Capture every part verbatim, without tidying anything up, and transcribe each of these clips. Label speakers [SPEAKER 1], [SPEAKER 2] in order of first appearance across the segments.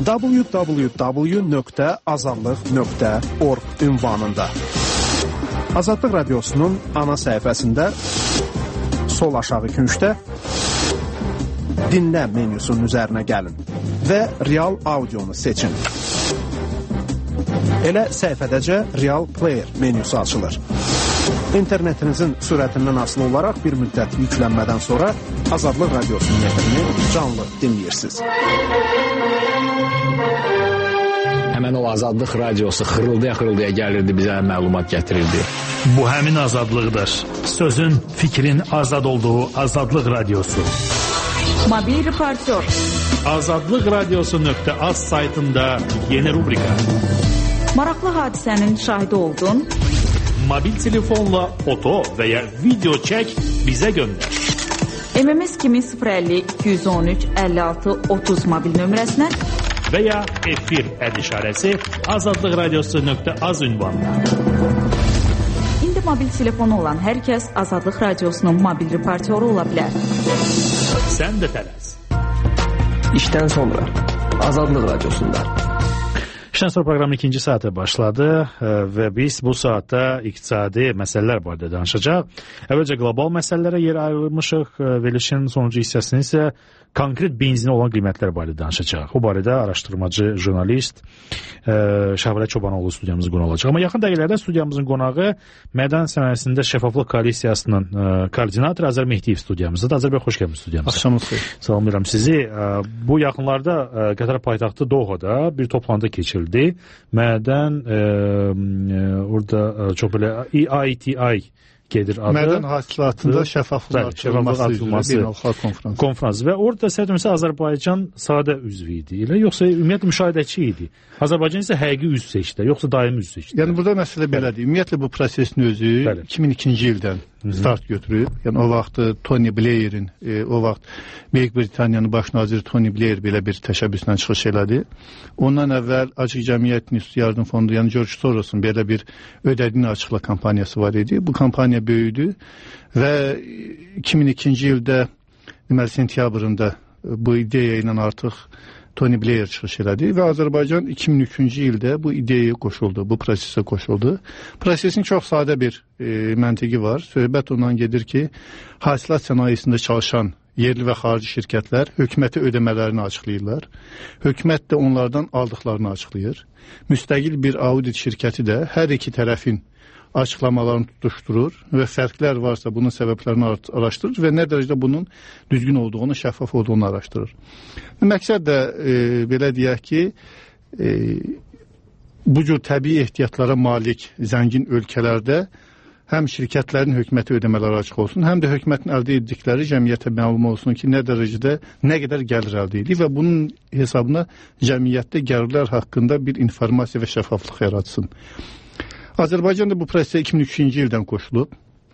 [SPEAKER 1] w w w nöqtə azadlıq nöqtə org ünvanında. Azadlıq Radiosu'nun ana səhifəsində sol aşağı küncdə dinlə menüsunun üzərinə gəlin və real audionu seçin. Elə səhifədəcə Real Player menüsü açılır. İnternetinizin sürətindən asılı olaraq bir müddət yüklənmədən sonra Azadlıq Radiosu'nun nefrini canlı dinləyirsiniz.
[SPEAKER 2] Həmən o Azadlıq Radiosu xırıldaya-xırıldaya gəlirdi, bizə məlumat gətirirdi.
[SPEAKER 3] Bu həmin azadlıqdır. Sözün, fikrin azad olduğu Azadlıq Radiosu.
[SPEAKER 4] Mobil reportör.
[SPEAKER 3] azadlıq radiosu nöqtə az saytında yeni rubrika.
[SPEAKER 4] Maraqlı hadisənin şahidi oldun.
[SPEAKER 3] Mobil telefonla foto və ya video çək, bizə göndər.
[SPEAKER 4] M M S kimi sıfır əlli iki yüz on üç əlli altı otuz mobil nömrəsinə
[SPEAKER 3] və ya efir əd işarəsi azadlıq radiosu nöqtə az ünvanına.
[SPEAKER 4] İndi mobil telefonu olan hər kəs Azadlıq Radiosunun mobil reportyoru ola bilər.
[SPEAKER 3] Sən də tələs.
[SPEAKER 5] İşdən sonra Azadlıq Radiosunda.
[SPEAKER 3] İşdən sonra proqramın ikinci saatı başladı və biz bu saatda iqtisadi məsələlər barədə danışacaq. Əvvəlcə qlobal məsələlərə yer ayırmışıq. Verilişin sonuncu hissəsini isə konkret benzinə olan qiymətlər barədə danışacaq. O barədə araşdırmacı, jurnalist Şahbərə Çobanoğlu studiyamızın qonağı olacaq. Amma yaxın dəqiqələrdə studiyamızın qonağı Mədən Sənayesində Şəffaflıq Koalisiyasının koordinatoru Azər Mehdiyev studiyamızdadır. Azər bəy, xoş gəlmişsiniz studiyamıza.
[SPEAKER 6] Axşamınız xeyir.
[SPEAKER 3] Salamlayıram sizi. Bu yaxınlarda Qətər paytaxtı Dohada bir toplantı keçirildi. Mədən orada çox belə E I T I gedir adı.
[SPEAKER 6] Mədən hasilatında şəffaflıq artırılması üzrə beynəlxalq konfrans.
[SPEAKER 3] Konfrans və orada səhvdəmirəmsə Azərbaycan sadə üzvü idi, elə yoxsa ümumiyyətlə müşahidəçi idi. Azərbaycan isə həqiqi üzv seçdi, yoxsa daimi üzv seçdi.
[SPEAKER 6] Yəni burada məsələ belədir. Ümumiyyətlə bu prosesin özü Bəli. iki min ikinci ildən start götürüb. Yəni o vaxt Tony Blair'in, e, o vaxt Böyük Britaniyanın baş naziri Tony Blair belə bir təşəbbüslə çıxış elədi. Ondan əvvəl Açıq Cəmiyyət Institutu Yardım Fondu, yəni George Soros'un belə bir ödədiyini açıqla kampaniyası var idi. Bu kampaniya böyüdü və iki min ikinci ildə deməli sentyabrında bu ideya ilə artıq Tony Blair çıxış elədi və Azərbaycan iki min üçüncü ildə bu ideyaya qoşuldu, bu prosesə qoşuldu. Prosesin çox sadə bir e, məntiqi var. Söhbət ondan gedir ki, hasilat sənayesində çalışan yerli və xarici şirkətlər hökumətə ödəmələrini açıqlayırlar. Hökumət də onlardan aldıqlarını açıqlayır. Müstəqil bir audit şirkəti də hər iki tərəfin açıqlamalarını tutuşturur və fərqlər varsa bunun səbəblərini araşdırır və nə dərəcədə bunun düzgün olduğunu, şəffaf olduğunu araşdırır. Məqsəd də e, belə deyək ki, e, bu cür təbii ehtiyatlara malik zəngin ölkələrdə həm şirkətlərin hökumətə ödəmələri açıq olsun, həm də hökumətin əldə etdikləri cəmiyyətə məlum olsun ki, nə dərəcədə, nə qədər gəlir əldə edir və bunun hesabına cəmiyyətdə gəlirlər haqqında bir informasiya və şəffaflıq yaratsın. Azərbaycan da bu prosesə iki min üçüncü ildən qoşulub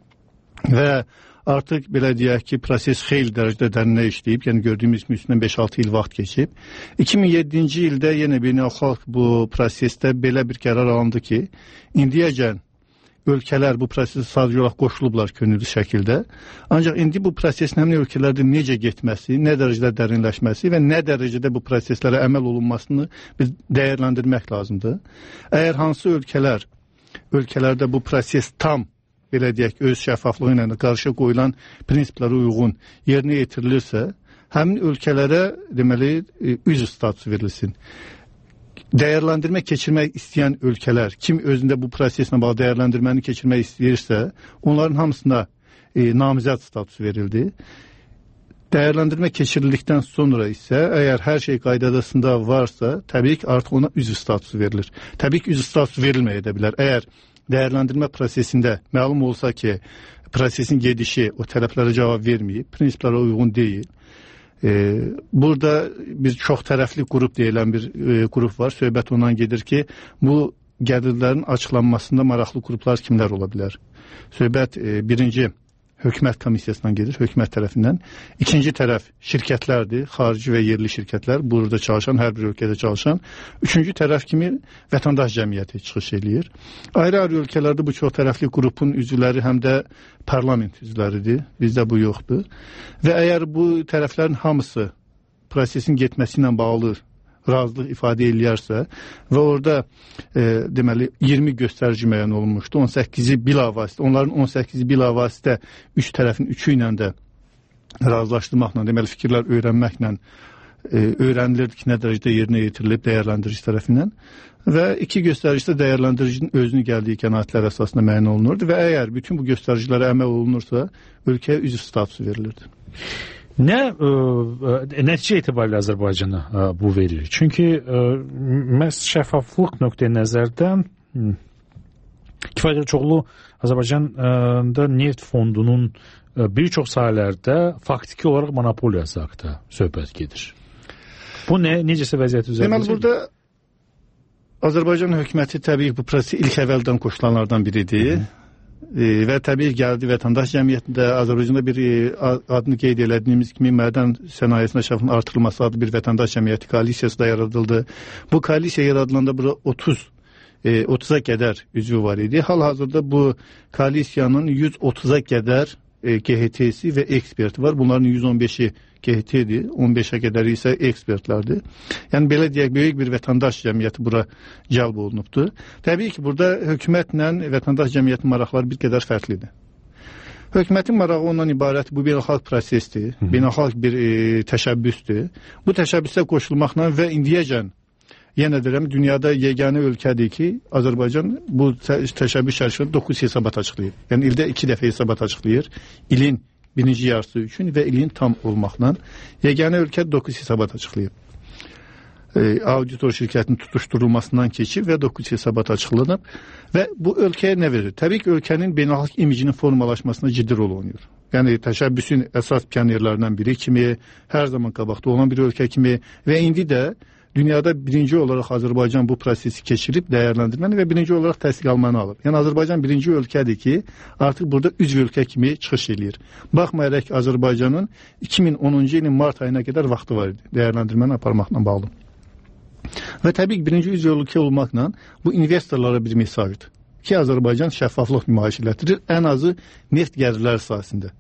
[SPEAKER 6] və artıq belə deyək ki, proses xeyli dərəcədə dərinə işləyib, yəni gördüyümüz üstündən beş altı il vaxt keçib. iki min yeddinci ildə yenə beynəlxalq bu prosesdə belə bir qərar alındı ki, indiyəcən ölkələr bu prosesə sadəcə olaraq qoşulublar könüllü şəkildə. Ancaq indi bu prosesin həmin ölkələrdə necə getməsi, nə dərəcədə dərinləşməsi və nə dərəcədə bu proseslərə əməl olunmasını biz dəyərləndirmək lazımdır. Əgər hansı ölkələr ölkələrdə bu proses tam, belə deyək, öz şəffaflığı ilə qarşı qoyulan prinsiplərə uyğun yerinə yetirilirsə, həmin ölkələrə deməli üzv statusu verilsin. Dəyərləndirmə keçirmək istəyən ölkələr, kim özündə bu proseslə bağlı dəyərləndirməni keçirmək istəyirsə, onların hamısına e, namizəd statusu verildi. Dəyərləndirmə keçirildikdən sonra isə, əgər hər şey qaydadasında varsa, təbii ki, artıq ona üzv statusu verilir. Təbii ki, üzv statusu verilməyə də bilər. Əgər dəyərləndirmə prosesində məlum olsa ki, prosesin gedişi o tələblərə cavab verməyib, prinsiplərə uyğun deyil. E, burada biz çox tərəfli qrup deyilən bir e, qrup var. Söhbət ondan gedir ki, bu gəlirlərin açıqlanmasında maraqlı qruplar kimlər ola bilər? Söhbət e, birinci hökumət komissiyasından gedir, hökumət tərəfindən. İkinci tərəf şirkətlərdir, xarici və yerli şirkətlər, burada çalışan, hər bir ölkədə çalışan. Üçüncü tərəf kimi vətəndaş cəmiyyəti çıxış eləyir. Ayrı-ayrı ölkələrdə bu çox tərəfli qrupun üzvləri həm də parlament üzvləridir, bizdə bu yoxdur. Və əgər bu tərəflərin hamısı prosesin getməsi ilə bağlı razılıq ifadə eləyərsə və orada e, deməli iyirmi göstərici müəyyən olunmuşdu. on səkkizi bilavasitə, onların on səkkizi bilavasitə üç tərəfin üçü ilə də razılaşdırmaqla, deməli fikirlər öyrənməklə e, öyrənilirdi ki, nə dərəcədə yerinə yetirilib dəyərləndirici tərəfindən və iki göstəricdə dəyərləndiricinin özünü gəldiyi qənaətlər əsasında müəyyən olunurdu və əgər bütün bu göstəricilərə əməl olunursa, ölkəyə üzv statusu verilirdi.
[SPEAKER 3] Nə ə, nəticə etibarilə Azərbaycana ə, bu verir? Çünki ə, məhz şəffaflıq nöqteyi nəzərdən kifayət çoxlu Azərbaycanda neft fondunun ə, bir çox sahələrdə faktiki olaraq monopoliyası haqqında söhbət gedir. Bu nə necəsə vəziyyət üzərində?
[SPEAKER 6] Deməli burada Azərbaycan hökuməti təbii bu prosesi ilk əvvəldən qoşulanlardan biridir. E, və təbii gəldi vətəndaş cəmiyyətində Azərbaycanda bir e, adını qeyd elədiyimiz kimi mədən sənayesində şəffaflığın artırılması adlı bir vətəndaş cəmiyyəti koalisiyası da yaradıldı. Bu koalisiya yaradılanda burada otuz e, otuza qədər üzvü var idi. Hal-hazırda bu koalisiyanın yüz otuza qədər e, G H T'si və eksperti var. Bunların yüz on beşi G H T'dir, on beşə qədəri isə ekspertlərdir. Yəni belə deyək, böyük bir vətəndaş cəmiyyəti bura cəlb olunubdur. Təbii ki, burada hökumətlə vətəndaş cəmiyyətin maraqları bir qədər fərqlidir. Hökumətin marağı ondan ibarət bu beynəlxalq prosesdir, beynəlxalq bir e, təşəbbüsdür. Bu təşəbbüsə qoşulmaqla və indiyəcən yenə deyirəm, dünyada yeganə ölkədir ki, Azərbaycan bu təşəbbüs çərçivəsində doqquz hesabat açıqlayır. Yəni ildə iki dəfə hesabat açıqlayır. İlin birinci yarısı üçün və ilin tam olmaqla yeganə ölkə doqquz hesabat açıqlayıb. E, auditor şirkətinin tutuşturulmasından keçib və doqquz hesabat açıqlanıb və bu ölkəyə nə verir? Təbii ki, ölkənin beynəlxalq imicinin formalaşmasına ciddi rol oynayır. Yəni təşəbbüsün əsas pionerlərindən biri kimi, hər zaman qabaqda olan bir ölkə kimi və indi də dünyada birinci olaraq Azərbaycan bu prosesi keçirib dəyərləndirməni və birinci olaraq təsdiq almanı alır. Yəni Azərbaycan birinci ölkədir ki, artıq burada üzv ölkə kimi çıxış eləyir. Baxmayaraq ki, Azərbaycanın iki min onuncu ilin mart ayına qədər vaxtı var idi dəyərləndirməni aparmaqla bağlı. Və təbii ki, birinci üzv ölkə olmaqla bu investorlara bir mesajdır ki, Azərbaycan şəffaflıq nümayiş elətdirir, ən azı neft gəlirləri sahəsində.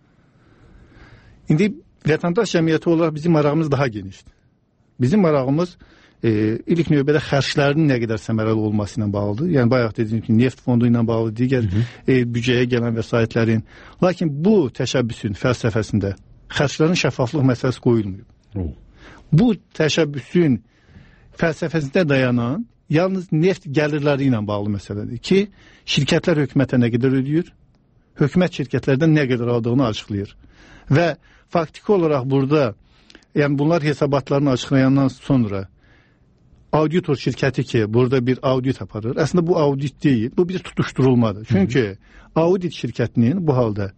[SPEAKER 6] İndi vətəndaş cəmiyyəti olaraq bizim marağımız daha genişdir. Bizim marağımız e, ilk növbədə xərclərin nə qədər səmərəli olması ilə bağlıdır. Yəni bayaq dediyim kimi neft fondu ilə bağlı digər e, büdcəyə gələn vəsaitlərin. Lakin bu təşəbbüsün fəlsəfəsində xərclərin şəffaflıq məsələsi qoyulmuyor. Hı. Bu təşəbbüsün fəlsəfəsində dayanan yalnız neft gəlirləri ilə bağlı məsələdir ki, şirkətlər hökumətə nə qədər ödəyir, hökumət şirkətlərdən nə qədər aldığını açıqlayır. Və faktiki olaraq burada yəni bunlar hesabatlarını açıqlayandan sonra auditor şirkəti ki, burada bir audit aparır. Əslində bu audit deyil, bu bir tutuşturulmadır. Çünki Hı. audit şirkətinin bu halda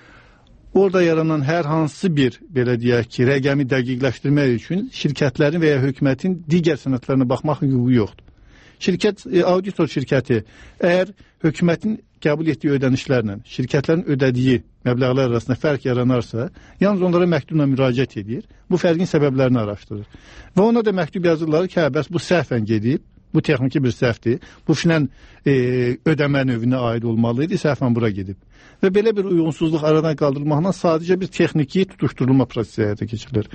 [SPEAKER 6] orada yaranan hər hansı bir, belə deyək ki, rəqəmi dəqiqləşdirmək üçün şirkətlərin və ya hökumətin digər sənədlərinə baxmaq hüququ yoxdur. Şirkət, auditor şirkəti əgər hökumətin qəbul etdiyi ödənişlərlə şirkətlərin ödədiyi məbləğlər arasında fərq yaranarsa, yalnız onlara məktubla müraciət edir, bu fərqin səbəblərini araşdırır. Və ona da məktub yazırlar ki, hə, bəs bu səhvən gedib, bu texniki bir səhvdir, bu filan e, ödəmə növünə aid olmalıydı, səhvən bura gedib. Və belə bir uyğunsuzluq aradan qaldırılmaqla sadəcə bir texniki tutuşturulma prosesi həyata keçirilir.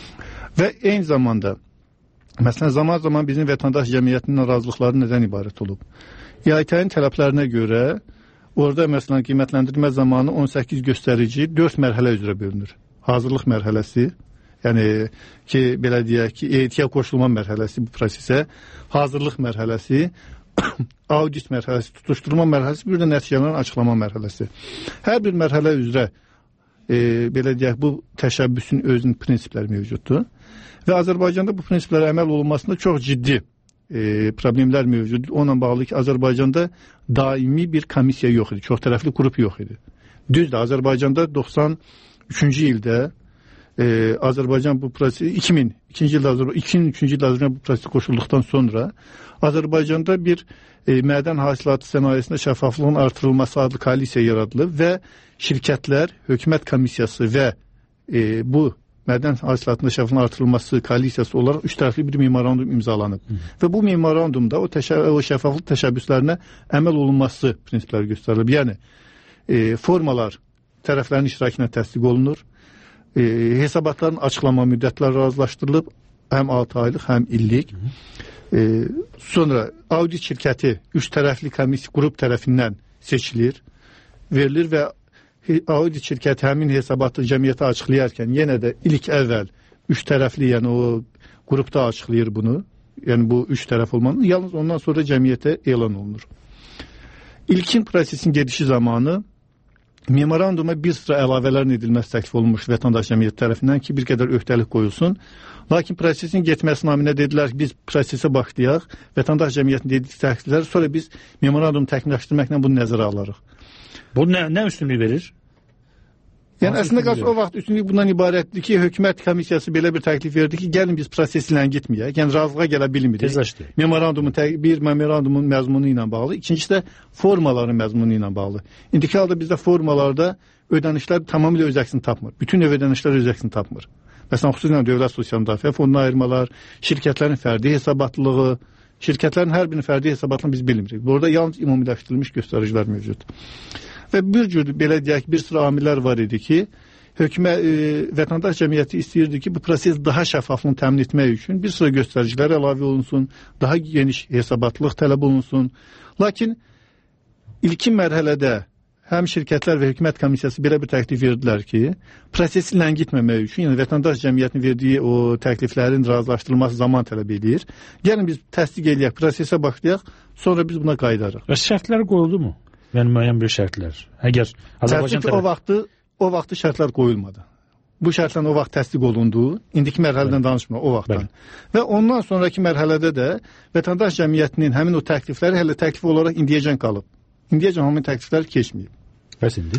[SPEAKER 6] Və eyni zamanda, məsələn, zaman-zaman bizim vətəndaş cəmiyyətinin razılıqları nədən ibarət olub? E A T-nin tələblərinə görə orada məsələn qiymətləndirmə zamanı on səkkiz göstərici dörd mərhələ üzrə bölünür. Hazırlıq mərhələsi, yəni ki, belə deyək ki, E T-yə qoşulma mərhələsi bu prosesə, hazırlıq mərhələsi, audit mərhələsi, tutuşturma mərhələsi, bir də nəticələrin açıqlama mərhələsi. Hər bir mərhələ üzrə e, belə deyək, bu təşəbbüsün özünün prinsipləri mövcuddur. Və Azərbaycanda bu prinsiplərə əməl olunmasında çox ciddi e, problemlər mövcuddur. Onunla bağlı ki, Azərbaycanda daimi bir komissiya yox idi, çox tərəfli qrup yox idi. Düzdür, Azərbaycanda doxsan üçüncü ildə e, Azərbaycan bu prosesi, iki min ikinci ildə Azərbaycan, iki min üçüncü ildə Azərbaycan bu prosesi qoşulduqdan sonra Azərbaycanda bir e, mədən hasilatı sənayesində şəffaflığın artırılması adlı koalisiya yaradılıb və şirkətlər, hökumət komissiyası və e, bu mədən hasilatında şəffaflığın artırılması koalisiyası olaraq üç tərəfli bir memorandum imzalanıb. Hı. Və bu memorandumda o, təşə o şəffaflıq təşəbbüslərinə əməl olunması prinsipləri göstərilib. Yəni e, formalar tərəflərin iştirakına təsdiq olunur, e, hesabatların açıqlama müddətləri razılaşdırılıb, həm altı aylıq, həm illik. E, sonra audit şirkəti üç tərəfli komissiya qrup tərəfindən seçilir, verilir və audit şirkəti həmin hesabatı cəmiyyətə açıqlayarkən yenə də ilk əvvəl üç tərəfli, yəni o qrupda açıqlayır bunu. Yəni bu üç tərəf olmalı. Yalnız ondan sonra cəmiyyətə elan olunur. İlkin prosesin gedişi zamanı memoranduma bir sıra əlavələrin edilməsi təklif olunmuş vətəndaş cəmiyyəti tərəfindən ki, bir qədər öhdəlik qoyulsun. Lakin prosesin getməsi naminə dedilər ki, biz prosesə başlayaq, vətəndaş cəmiyyətinin dediyi təkliflər, sonra biz memorandumu təkmilləşdirməklə bunu nəzərə alarıq.
[SPEAKER 3] Bu nə, nə üstünlük verir?
[SPEAKER 6] Yəni əslində qalsa o vaxt üstünlük bundan ibarətdir ki, hökumət komissiyası belə bir təklif verdi ki, gəlin biz proseslə gitməyək, yəni razılığa gələ bilmirik.
[SPEAKER 3] Tezləşdi.
[SPEAKER 6] Memorandumun bir memorandumun məzmunu ilə bağlı, ikincisi də formaların məzmunu ilə bağlı. İndiki halda bizdə formalarda ödənişlər tamamilə öz əksini tapmır. Bütün növ ödənişlər öz əksini tapmır. Məsələn, xüsusilə dövlət sosial müdafiə fonduna ayırmalar, şirkətlərin fərdi hesabatlılığı, şirkətlərin hər birinin fərdi hesabatını biz bilmirik. Burada yalnız ümumiləşdirilmiş göstəricilər mövcud. Və bir cür, belə deyək, bir sıra amillər var idi ki, hökumət, e, vətəndaş cəmiyyəti istəyirdi ki, bu proses daha şəffaflığını təmin etmək üçün bir sıra göstəricilər əlavə olunsun, daha geniş hesabatlıq tələb olunsun. Lakin ilkin mərhələdə həm şirkətlər və hökumət komissiyası belə bir təklif verdilər ki, prosesi ləngitməmək üçün, yəni vətəndaş cəmiyyətinin verdiyi o təkliflərin razılaşdırılması zaman tələb edir. Gəlin biz təsdiq edək, prosesə başlayaq, sonra biz buna qayıdarıq.
[SPEAKER 3] Və şərtlər qoyuldu mu? Yəni müəyyən bir şərtlər. Əgər Azərbaycan
[SPEAKER 6] tərəf... o vaxtı o vaxtı şərtlər qoyulmadı. Bu şərtlərin o vaxt təsdiq olunduğu, indiki mərhələdən danışmır o vaxtdan. Bəli. Və ondan sonraki mərhələdə də vətəndaş cəmiyyətinin həmin o təklifləri hələ təklif olaraq indiyəcən qalıb. İndiyəcən həmin təkliflər keçməyib.
[SPEAKER 3] Bəs indi?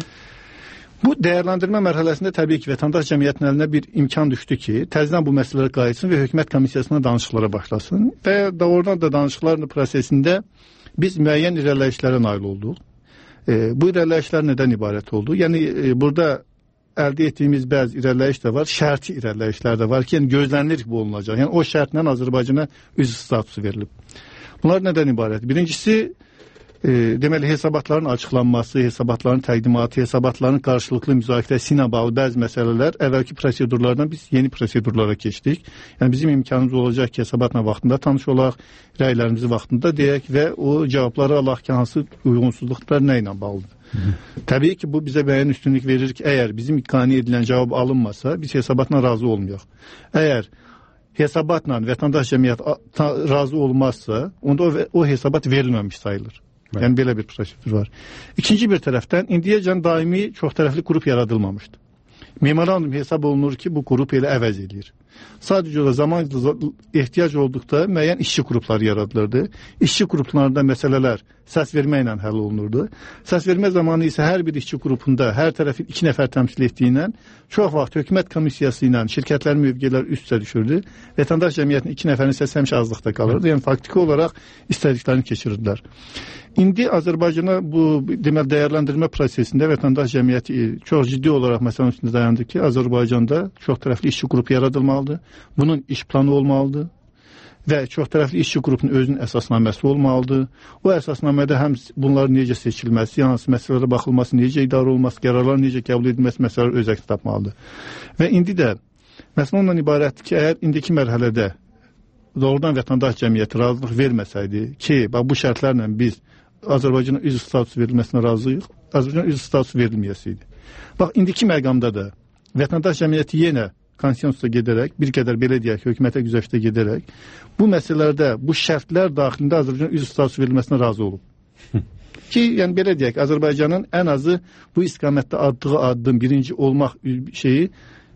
[SPEAKER 6] Bu dəyərləndirmə mərhələsində təbii ki, vətəndaş cəmiyyətinin əlinə bir imkan düşdü ki, təzədən bu məsələlər qayıtsın və hökumət komissiyasına danışıqlara başlasın. Və doğrudan da danışıqlar prosesində biz müəyyən irəliləyişlərə nail olduq. E, bu irəliləyişlər nədən ibarət oldu? Yəni e, burada əldə etdiyimiz bəzi irəliləyiş də var, şərti irəliləyişlər də var ki, yəni gözlənilir ki, bu olunacaq. Yəni o şərtlə Azərbaycana üzv statusu verilib. Bunlar nədən ibarət? Birincisi, e, deməli hesabatların açıqlanması, hesabatların təqdimatı, hesabatların qarşılıqlı müzakirəsi ilə bağlı bəzi məsələlər, əvvəlki prosedurlardan biz yeni prosedurlara keçdik. Yəni bizim imkanımız olacaq ki, hesabatla vaxtında tanış olaq, rəylərimizi vaxtında deyək və o cavabları alaq ki, hansı uyğunsuzluqlar nə ilə bağlıdır. Hı. Təbii ki, bu bizə müəyyən üstünlük verir ki, əgər bizim qane edilən cavab alınmasa, biz hesabatla razı olmayaq. Əgər hesabatla vətəndaş cəmiyyət razı olmazsa, onda o, o hesabat verilməmiş sayılır. Bəli. Yəni belə bir prosedur var. İkinci bir tərəfdən, indiyəcən daimi çox tərəfli qrup yaradılmamışdı. Memorandum hesab olunur ki, bu qrup elə əvəz edir. Sadəcə o zaman ehtiyac olduqda müəyyən işçi qrupları yaradılırdı. İşçi qruplarında məsələlər səs verməklə həll olunurdu. Səs vermə zamanı isə hər bir işçi qrupunda hər tərəfi iki nəfər təmsil etdiyindən çox vaxt hökumət komissiyası ilə şirkətlərin mövqeləri üst-üstə düşürdü. Vətəndaş cəmiyyətinin iki nəfərin səsi həmişə azlıqda qalırdı. Yəni faktiki olaraq istədiklərini keçirirdilər. İndi Azərbaycana bu deməli dəyərləndirmə prosesində vətəndaş cəmiyyəti çox ciddi olaraq məsələn üstündə dayandı ki, Azərbaycanda çox tərəfli işçi qrupu yaradılmalıdır. Bunun iş planı olmalıdır və çox tərəfli işçi qrupunun özünün əsasnaməsi olmalıdır. O əsasnamədə həm bunların necə seçilməsi, hansı məsələlərə baxılması, necə idarə olunması, qərarların necə qəbul edilməsi məsələlər öz əksini tapmalıdır. Və indi də məsələ ondan ibarətdir ki, əgər indiki mərhələdə doğrudan vətəndaş cəmiyyəti razılıq verməsəydi ki, bax bu şərtlərlə biz Azərbaycana üzv statusu verilməsinə razıyıq, Azərbaycana üzv statusu verilməyəsiydi. Bax, indiki məqamda da vətəndaş cəmiyyəti yenə konsensusa gedərək, bir qədər belə deyək, hökumətə güzəştə gedərək, bu məsələlərdə, bu şərtlər daxilində Azərbaycana üzv statusu verilməsinə razı olub. Ki, yəni belə deyək, Azərbaycanın ən azı bu istiqamətdə atdığı addım, birinci olmaq şeyi,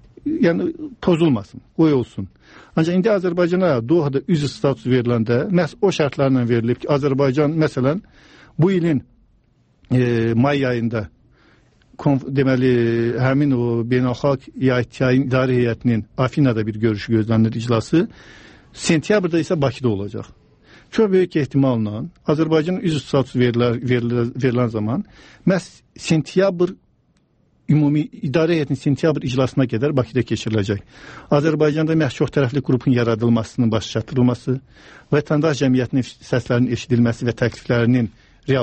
[SPEAKER 6] yəni pozulmasın, qoy olsun. Ancaq indi Azərbaycana Dohada üzv statusu veriləndə, məhz o şərtlərlə verilib ki, Azərbaycan, məsələn, bu ilin e, may ayında konf, deməli, həmin o beynəlxalq yayın idarə heyətinin Afinada bir görüşü gözlənilir iclası, sentyabrda isə Bakıda olacaq. Çox böyük ehtimalla Azərbaycanın üzv statusu verilən, verilən, verilən zaman məhz sentyabr ümumi idarə heyətinin sentyabr iclasına qədər Bakıda keçiriləcək. Azərbaycanda məhz çox tərəfli qrupun yaradılmasının baş çatdırılması, vətəndaş cəmiyyətinin səslərinin eşidilməsi və təkliflərinin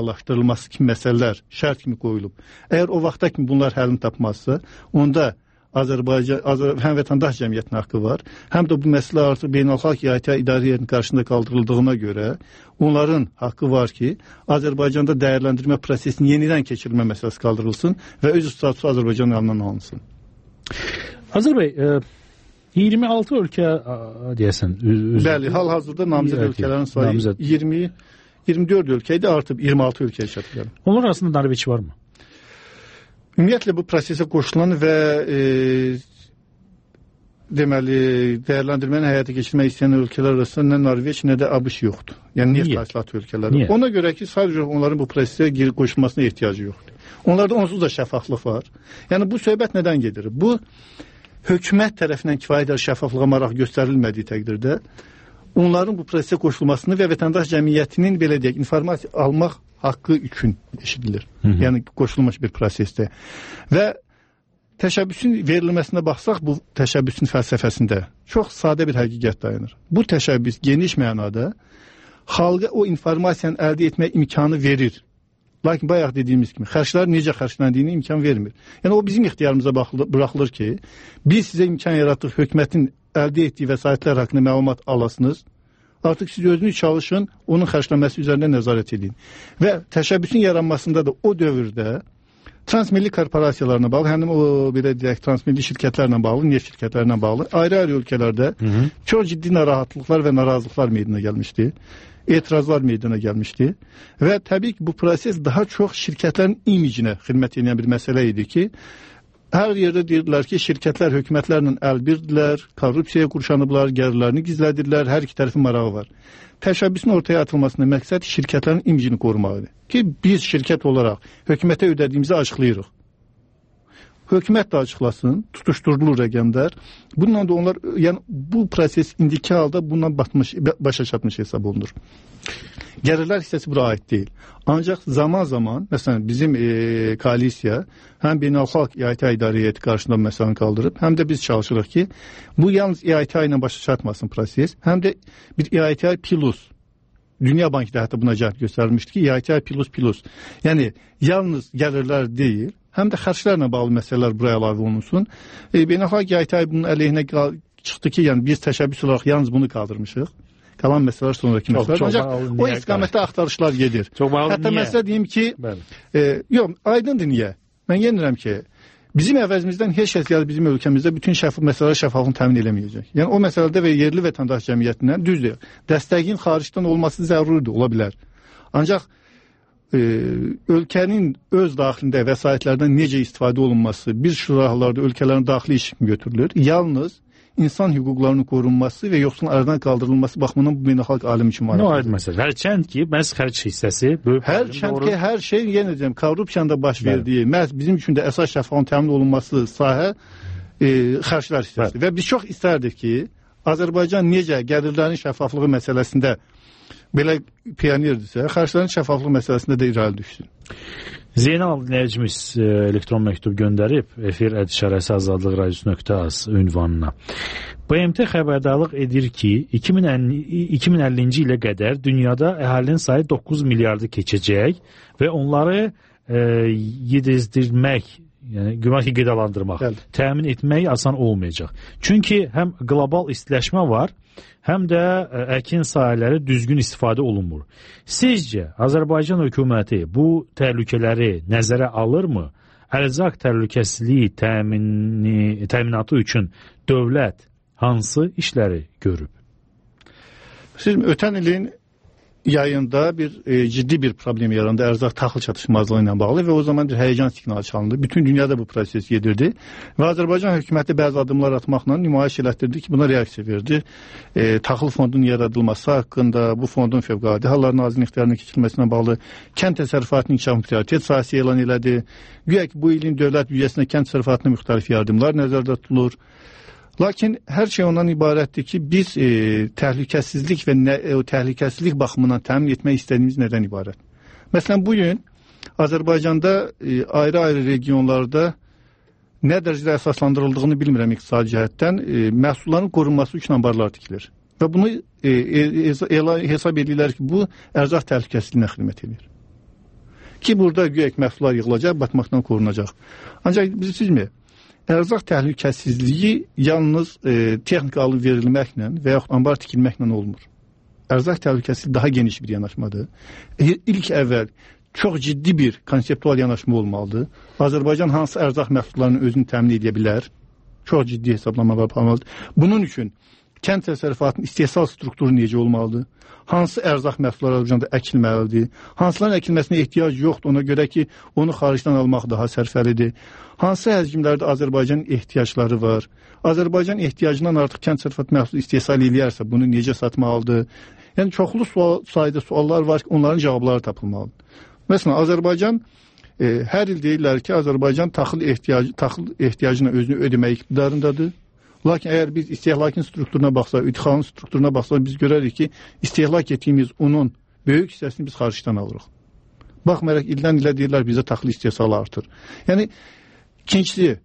[SPEAKER 6] reallaşdırılması kimi məsələlər şərt kimi qoyulub. Əgər o vaxta kimi bunlar həllini tapmazsa, onda Azərbaycan, Azər, həm vətəndaş cəmiyyətinin haqqı var, həm də bu məsələ artıq beynəlxalq İAT idarələrinin qarşısında qaldırıldığına görə onların haqqı var ki, Azərbaycanda dəyərləndirmə prosesinin yenidən keçirilmə məsələsi qaldırılsın və öz statusu Azərbaycan əlindən alınsın.
[SPEAKER 3] Azər bəy, e, iyirmi altı ölkə deyəsən.
[SPEAKER 6] Bəli, hal-hazırda namizəd ölkələrin sayı iyirmi iyirmi dörd ölkə idi, artıb iyirmi altı ölkəyə çatır.
[SPEAKER 3] Onlar arasında Norveç varmı?
[SPEAKER 6] Ümumiyyətlə bu prosesə qoşulan və e, deməli dəyərləndirməni həyata keçirmək istəyən ölkələr arasında nə Norveç, nə də ABŞ yoxdur. Yəni neft hasilatı ölkələri. Niyə? Ona görə ki, sadəcə onların bu prosesə girib qoşulmasına ehtiyacı yoxdur. Onlarda onsuz da şəffaflıq var. Yəni bu söhbət nədən gedir? Bu hökumət tərəfindən kifayət qədər şəffaflığa maraq göstərilmədiyi təqdirdə onların bu prosesə qoşulmasını və vətəndaş cəmiyyətinin belə deyək, informasiya almaq haqqı üçün eşidilir. Hı -hı. Yəni qoşulmuş bir prosesdə. Və təşəbbüsün verilməsinə baxsaq, bu təşəbbüsün fəlsəfəsində çox sadə bir həqiqət dayanır. Bu təşəbbüs geniş mənada xalqa o informasiyanı əldə etmək imkanı verir. Lakin bayaq dediyimiz kimi, xərclər necə xərcləndiyini imkan vermir. Yəni o bizim ixtiyarımıza buraxılır ki, biz sizə imkan yaratdıq, hökumətin əldə etdiyi vəsaitlər haqqında məlumat alasınız. Artıq siz özünüz çalışın, onun xərclənməsi üzərində nəzarət edin. Və təşəbbüsün yaranmasında da o dövrdə transmilli korporasiyalarına bağlı, həmin o belə deyək, transmilli şirkətlərlə bağlı, neft şirkətlərlə bağlı ayrı-ayrı ölkələrdə Hı -hı. çox ciddi narahatlıqlar və narazılıqlar meydana gəlmişdi. Etirazlar meydana gəlmişdi. Və təbii ki, bu proses daha çox şirkətlərin imicinə xidmət edən bir məsələ idi ki, hər yerdə deyirlər ki, şirkətlər hökumətlərlə əlbirdirlər, korrupsiyaya qurşanıblar, gəlirlərini gizlədirlər, hər iki tərəfin marağı var. Təşəbbüsün ortaya atılmasının məqsəd şirkətlərin imicini qorumaqdır. Ki, biz şirkət olaraq hökumətə ödədiyimizi açıqlayırıq. Hökumət də açıqlasın, tutuşdurulur rəqəmlər. Bununla da onlar, yəni bu proses indiki halda bundan batmış, başa çatmış hesab olunur. Gəlirlər hissəsi bura aid deyil. Ancaq zaman-zaman, məsələn, bizim e, koalisiya həm beynəlxalq İAT idarə heyəti qarşısında məsələni qaldırıb, həm də biz çalışırıq ki, bu yalnız İAT ilə başa çatmasın proses, həm də bir İAT plus. Dünya Bankı da hətta buna cəhd göstərilmişdi ki, İAT plus plus. Yəni, yalnız gəlirlər deyil, həm də xərclərlə bağlı məsələlər buraya əlavə olunsun. E, beynəlxalq İAT bunun əleyhinə çıxdı ki, yəni biz təşəbbüs olaraq yalnız bunu qaldırmışıq. Qalan məsələlər sonraki məsələlər. Ancaq o istiqamətdə axtarışlar gedir. Hətta məsələ deyim ki, e, yox, aydındır niyə? Mən yenirəm ki, bizim əvəzimizdən heç kəs gəlib bizim ölkəmizdə bütün şəffaf məsələlər şəffaflığını təmin eləməyəcək. Yəni o məsələdə və yerli vətəndaş cəmiyyətindən düzdür. Dəstəyin xaricdən olması zəruridir, ola bilər. Ancaq e, ölkənin öz daxilində vəsaitlərdən necə istifadə olunması bir şuralarda ölkələrin daxili iş kimi götürülür. Yalnız insan hüquqlarının qorunması və yoxsulun aradan qaldırılması baxımından bu beynəlxalq alim üçün maraqlıdır.
[SPEAKER 3] Nə aid məsələ? Hərçənd ki, məhz xərc hissəsi böyük.
[SPEAKER 6] Hərçənd ki, hər şey yenə deyim, korrupsiyanın da baş verdiyi, məhz bizim üçün də əsas şəffaflığın təmin olunması sahə e, xərclər hissəsidir. Və biz çox istərdik ki, Azərbaycan necə gəlirlərin şəffaflığı məsələsində belə pionirdirsə, xərclərin şəffaflığı məsələsində də irəli düşsün.
[SPEAKER 3] Zeynal dinləyicimiz elektron məktub göndərib efir ədişarəsi azadlıq radiosu nöqtə az ünvanına. B M T xəbərdarlıq edir ki, iki min əllinci ilə qədər dünyada əhalinin sayı doqquz milyardı keçəcək və onları e, yedizdirmək, yəni güman ki, qidalandırmaq, Bəli. təmin etmək asan olmayacaq. Çünki həm qlobal istiləşmə var, həm də əkin sahələri düzgün istifadə olunmur. Sizcə, Azərbaycan hökuməti bu təhlükələri nəzərə alırmı? Ərzaq təhlükəsizliyi təmini, təminatı üçün dövlət hansı işləri görüb?
[SPEAKER 6] Siz ötən ilin yayında bir e, ciddi bir problem yarandı ərzaq taxıl çatışmazlığı ilə bağlı və o zaman bir həyəcan siqnalı çalındı. Bütün dünyada bu proses gedirdi və Azərbaycan hökuməti bəzi adımlar atmaqla nümayiş elətdirdi ki, buna reaksiya verdi. E, taxıl fondunun yaradılması haqqında, bu fondun fövqəladə hallar nazirinin ixtiyarına keçirilməsinə bağlı kənd təsərrüfatının inkişafı prioritet sahəsi elan elədi. Güya ki, bu ilin dövlət büdcəsində kənd təsərrüfatına müxtəlif yardımlar nəzərdə tutulur. Lakin hər şey ondan ibarətdir ki, biz e, təhlükəsizlik və nə, e, təhlükəsizlik baxımından təmin etmək istədiyimiz nədən ibarət? Məsələn, bugün Azərbaycanda e, ayrı-ayrı regionlarda nə dərəcədə əsaslandırıldığını bilmirəm iqtisadi cəhətdən, e, məhsulların qorunması üçün anbarlar tikilir. Və bunu e, e, hesab edirlər ki, bu ərzaq təhlükəsizliyinə xidmət edir. Ki, burada güya məhsullar yığılacaq, batmaqdan qorunacaq. Ancaq bilirsizmi? ərzaq təhlükəsizliyi yalnız e, texnika alıb verilməklə və yaxud ambar tikilməklə olmur. Ərzaq təhlükəsizliyi daha geniş bir yanaşmadır. E, ilk əvvəl çox ciddi bir konseptual yanaşma olmalıdır. Azərbaycan hansı ərzaq məhsullarının özünü təmin edə bilər? Çox ciddi hesablamalar yapılmalıdır. Bunun üçün kənd təsərrüfatının istehsal strukturu necə olmalıdır? Hansı ərzaq məhsulları Azərbaycanda əkilməlidir? Hansıların əkilməsinə ehtiyac yoxdur, ona görə ki, onu xaricdən almaq daha sərfəlidir? Hansı həcmlərdə Azərbaycanın ehtiyacları var? Azərbaycan ehtiyacından artıq kənd təsərrüfatı məhsulu istehsal edərsə, bunu necə satmalıdır? Yəni, çoxlu sual, sayda suallar var ki, onların cavabları tapılmalıdır. Məsələn, Azərbaycan e, hər il deyirlər ki, Azərbaycan taxıl ehtiyacı, taxıl ehtiyacına özünü ödəmək iqtidarındadır. Lakin əgər biz istehlakın strukturuna baxsaq, idxalın strukturuna baxsaq, biz görərik ki, istehlak etdiyimiz unun böyük hissəsini biz xaricdən alırıq. Baxmayaraq, ildən ilə deyirlər, bizə taxıl istehsalı artır. Yəni, ikincisi,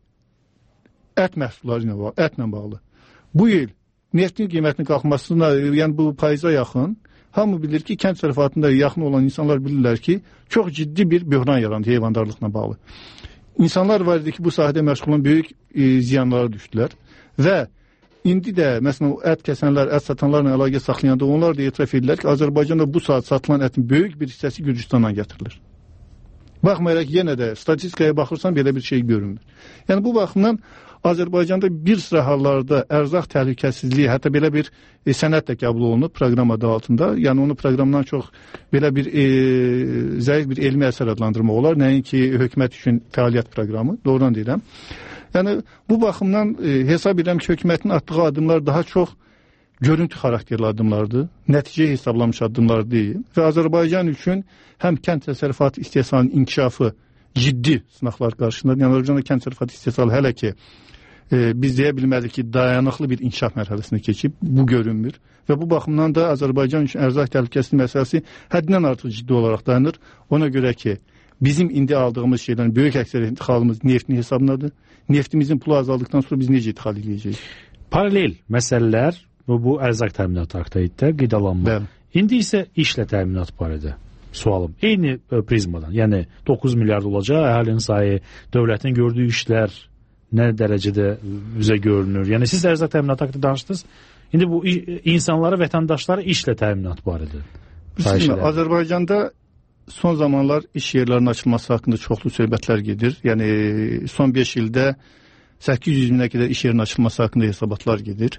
[SPEAKER 6] ət məhsulları ilə bağlı, ətlə bağlı. Bu il neftin qiymətinin qalxmasına, yəni bu payıza yaxın, hamı bilir ki, kənd təsərrüfatında yaxın olan insanlar bilirlər ki, çox ciddi bir böhran yarandı heyvandarlıqla bağlı. İnsanlar var idi ki, bu sahədə məşğul olan böyük e, ziyanlara düşdülər. Və indi də, məsələn, ət kəsənlər, ət satanlarla əlaqə saxlayanda onlar da etiraf edirlər ki, Azərbaycanda bu saat satılan ətin böyük bir hissəsi Gürcüstandan gətirilir. Baxmayaraq, yenə də statistikaya baxırsan, belə bir şey görünmür. Yəni, bu baxımdan Azərbaycanda bir sıra hallarda ərzaq təhlükəsizliyi, hətta belə bir e, sənəd də qəbul olunub proqram adı altında. Yəni, onu proqramdan çox belə bir e, zəif bir elmi əsər adlandırmaq olar. Nəinki hökumət üçün fəaliyyət proqramı, doğrudan deyirəm. Yəni, bu baxımdan e, hesab edirəm ki, hökumətin atdığı adımlar daha çox görüntü xarakterli adımlardır, nəticə hesablamış adımlar deyil və Azərbaycan üçün həm kənd təsərrüfatı istehsalının inkişafı ciddi sınaqlar qarşısındadır. Yəni, Azərbaycanda kənd təsərrüfatı istehsalı hələ ki, e, biz deyə bilmədik ki, dayanıqlı bir inkişaf mərhələsində keçib, bu görünmür və bu baxımdan da Azərbaycan üçün ərzaq təhlükəsizliyi məsələsi həddindən artıq ciddi olaraq dayanır. Ona görə ki, bizim indi aldığımız şeylərin böyük əksəriyyət ixalımız neftin hesabındadır. Neftimizin pulu azaldıqdan sonra biz necə ixal edəcəyik?
[SPEAKER 3] Paralel məsələlər bu, bu ərzaq təminatı haqqında qidalanma.
[SPEAKER 6] Bəli.
[SPEAKER 3] İndi isə işlə təminat barədə sualım. Eyni prizmadan, yəni doqquz milyard olacaq, əhalinin sayı, dövlətin gördüyü işlər nə dərəcədə bizə görünür? Yəni siz ərzaq təminatı haqqında danışdınız. İndi bu insanları, vətəndaşları işlə təminat barədə.
[SPEAKER 6] Azərbaycanda son zamanlar iş yerlərinin açılması haqqında çoxlu söhbətlər gedir. Yəni, son beş ildə səkkiz yüz minə qədər iş yerinin açılması haqqında hesabatlar gedir.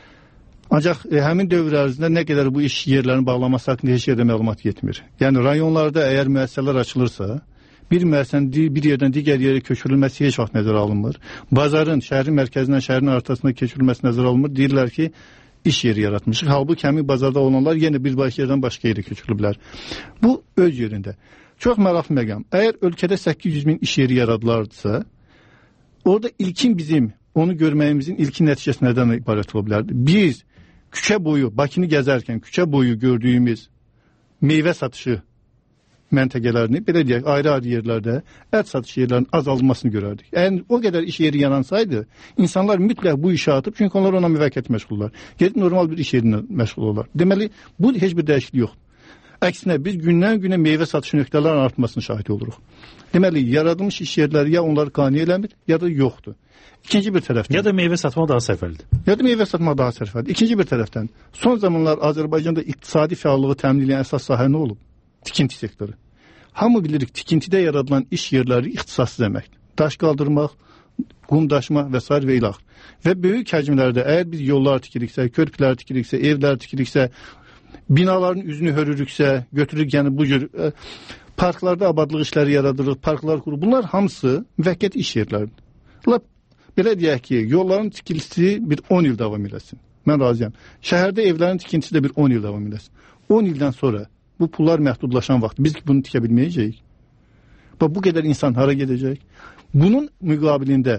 [SPEAKER 6] Ancaq e, həmin dövr ərzində nə qədər bu iş yerlərinin bağlaması haqqında heç yerdə məlumat yetmir. Yəni, rayonlarda əgər müəssisələr açılırsa, bir müəssisənin bir yerdən digər yerə köçürülməsi heç vaxt nəzərə alınmır. Bazarın, şəhərin mərkəzindən şəhərin arxasına köçürülməsi nəzərə alınmır. Deyirlər ki, iş yeri yaratmışıq. Halbuki həmin bazarda olanlar yenə bir başqa yerdən başqa yerə köçürülüblər. Bu öz yerində. Çox maraqlı məqam. Əgər ölkədə səkkiz yüz min iş yeri yaradılardısa, orada ilkin bizim onu görməyimizin ilkin nəticəsi nədən ibarət ola bilərdi? Biz küçə boyu, Bakını gəzərkən küçə boyu gördüyümüz meyvə satışı məntəqələrini, belə deyək, ayrı-ayrı yerlərdə ət satışı yerlərinin azaldılmasını görərdik. Yəni, o qədər iş yeri yaransaydı, insanlar mütləq bu işə atıb, çünki onlar ona müvəqqəti məşğullar. Gedib normal bir iş yerinə məşğul olurlar. Deməli, bu heç bir dəyişiklik yoxdur. Əksinə, biz gündən-günə meyvə satışı nöqtələrinin artmasına şahid oluruq. Deməli, yaradılmış iş yerləri ya onları qane eləmir, ya da yoxdur. İkinci bir tərəfdən.
[SPEAKER 3] Ya da meyvə satmaq daha sərfəlidir.
[SPEAKER 6] Ya da meyvə satmaq daha sərfəlidir. İkinci bir tərəfdən, son zamanlar Azərbaycanda iqtisadi fəallığı təmin edən əsas sahə nə olub? Tikinti sektoru. Hamı bilirik, tikintidə yaradılan iş yerləri ixtisassız əməkdir. Daş qaldırmaq, qum daşıma və s. və ilax. Və böyük həcmlərdə, əgər biz yollar tikiriksə, körpülər tikiriksə, evlər tikiriksə, binaların üzünü hörürüksə, götürürük, yəni bu cür ə, parklarda abadlıq işləri yaradırıq, parklar qurur. Bunlar hamısı müvəqqəti iş yerləridir. Lap belə deyək ki, yolların tikilisi bir on il davam eləsin. Mən razıyam. Şəhərdə evlərin tikintisi də bir on il davam eləsin. on ildən sonra bu pullar məhdudlaşan vaxt biz bunu tikə bilməyəcəyik. Bax, bu qədər insan hara gedəcək? Bunun müqabilində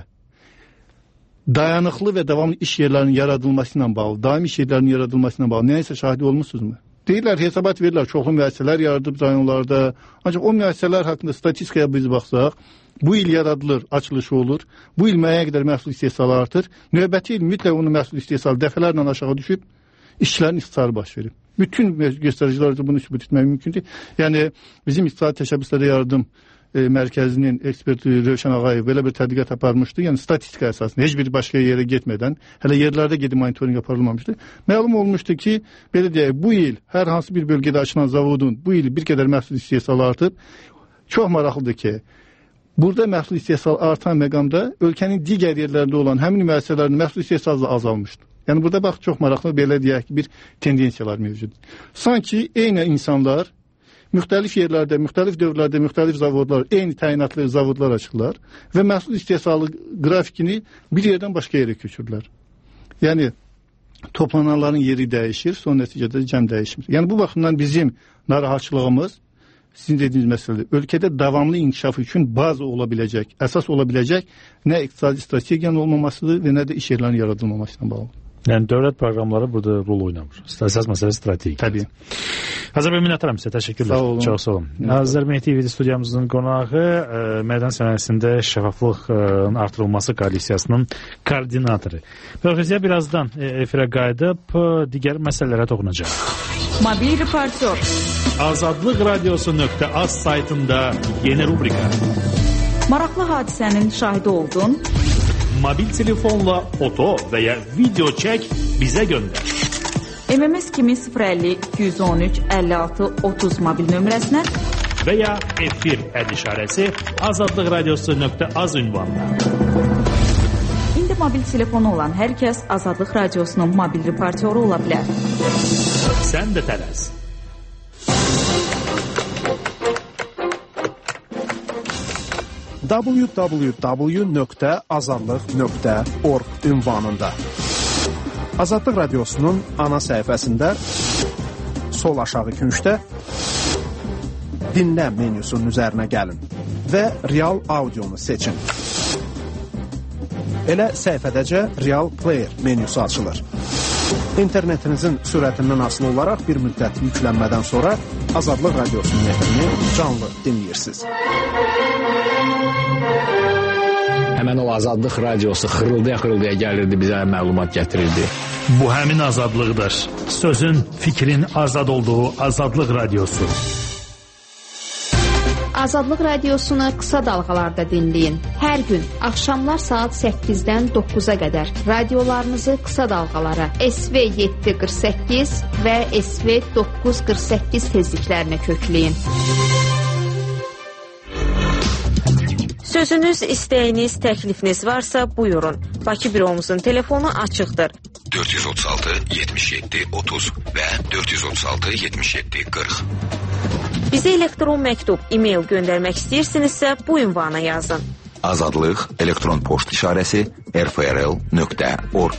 [SPEAKER 6] dayanıqlı və davamlı iş yerlərinin yaradılması ilə bağlı, daimi iş yerlərinin yaradılması ilə bağlı nəyəsə şahidi olmuşsunuzmu? Deyirlər, hesabat verirlər, çoxlu müəssisələr yaradıb rayonlarda. Ancaq o müəssisələr haqqında statistikaya biz baxsaq, bu il yaradılır, açılışı olur. Bu il müəyyən qədər məhsul istehsalı artır. Növbəti il mütləq onun məhsul istehsalı dəfələrlə aşağı düşüb, işçilərin ixtisarı baş verir. Bütün göstəricilərdə bunu sübut etmək mümkündür. Yəni, bizim iqtisadi təşəbbüslərə yardım e, Mərkəzinin eksperti Rövşən Ağayev belə bir tədqiqat aparmışdı. Yəni statistika əsasında heç bir başqa yerə getmədən, hələ yerlərdə gedib monitorinq aparılmamışdı. Məlum olmuşdu ki, belə deyək, bu il hər hansı bir bölgədə açılan zavodun bu il bir qədər məhsul istehsalı artıb. Çox maraqlıdır ki, burada məhsul istehsalı artan məqamda ölkənin digər yerlərində olan həmin müəssisələrin məhsul istehsalı da azalmışdı. Yəni burada bax, çox maraqlı, belə deyək ki, bir tendensiyalar mövcuddur. Sanki eyni insanlar müxtəlif yerlərdə, müxtəlif dövrlərdə, müxtəlif zavodlar, eyni təyinatlı zavodlar açırlar və məhsul istehsalı qrafikini bir yerdən başqa yerə köçürürlər. Yəni toplananların yeri dəyişir, son nəticədə cəm dəyişmir. Yəni bu baxımdan bizim narahatçılığımız, sizin dediyiniz məsələdir, ölkədə davamlı inkişaf üçün bazı ola biləcək, əsas ola biləcək nə iqtisadi strategiyanın olmamasıdır və nə də iş yerlərinin yaradılmamasına bağlı.
[SPEAKER 3] Yəni dövlət proqramları burada rol oynamır. Əsas məsələ strategiya.
[SPEAKER 6] Təbii.
[SPEAKER 3] Azərbaycan minnətdaram sizə. Təşəkkürlər.
[SPEAKER 6] Sağ olun.
[SPEAKER 3] Çox sağ olun. Azərbaycan T V studiyamızın qonağı e, mədən sənayesində şəffaflığın artırılması koalisiyasının koordinatoru. Professor birazdan e, efirə qayıdıb e, digər məsələlərə toxunacaq.
[SPEAKER 4] Mobil reportyor.
[SPEAKER 3] Azadlıq radiosu nöqtə az saytında yeni rubrika.
[SPEAKER 4] Maraqlı hadisənin şahidi oldun.
[SPEAKER 3] Mobil telefonla foto və ya video çək, bizə göndər.
[SPEAKER 4] M M S kimi sıfır əlli iki yüz on üç əlli altı otuz mobil nömrəsinə
[SPEAKER 3] və ya efir əd işarəsi azadlıq radiosu nöqtə az ünvanına.
[SPEAKER 4] İndi mobil telefonu olan hər kəs Azadlıq radiosunun mobil reportyoru ola bilər.
[SPEAKER 3] Sən də tələs.
[SPEAKER 1] w w w nöqtə azadlıq nöqtə org ünvanında. Azadlıq radiosunun ana səhifəsində sol aşağı küncdə dinlə menyusunun üzərinə gəlin və real audionu seçin. Elə səhifədəcə Real Player menyusu açılır. İnternetinizin sürətindən asılı olaraq bir müddət yüklənmədən sonra Azadlıq radiosunun efrini canlı dinləyirsiniz.
[SPEAKER 2] Həmən o Azadlıq radiosu xırıldaya-xırıldaya gəlirdi, bizə məlumat gətirirdi.
[SPEAKER 3] Bu həmin azadlıqdır. Sözün, fikrin azad olduğu Azadlıq radiosu.
[SPEAKER 7] Azadlıq radiosunu qısa dalğalarda dinləyin. Hər gün axşamlar saat səkkizdən doqquza qədər radiolarınızı qısa dalğalara S V yeddi qırx səkkiz və S V doqquz qırx səkkiz tezliklərinə kökləyin.
[SPEAKER 8] Sözünüz, istəyiniz, təklifiniz varsa buyurun. Bakı büromuzun telefonu açıqdır.
[SPEAKER 9] dörd yüz otuz altı yetmiş yeddi otuz və dörd yüz otuz altı yetmiş yeddi qırx.
[SPEAKER 8] Bizə elektron məktub, e-mail göndərmək istəyirsinizsə bu ünvana yazın.
[SPEAKER 9] Azadlıq elektron poçt işarəsi r f r l nöqtə org.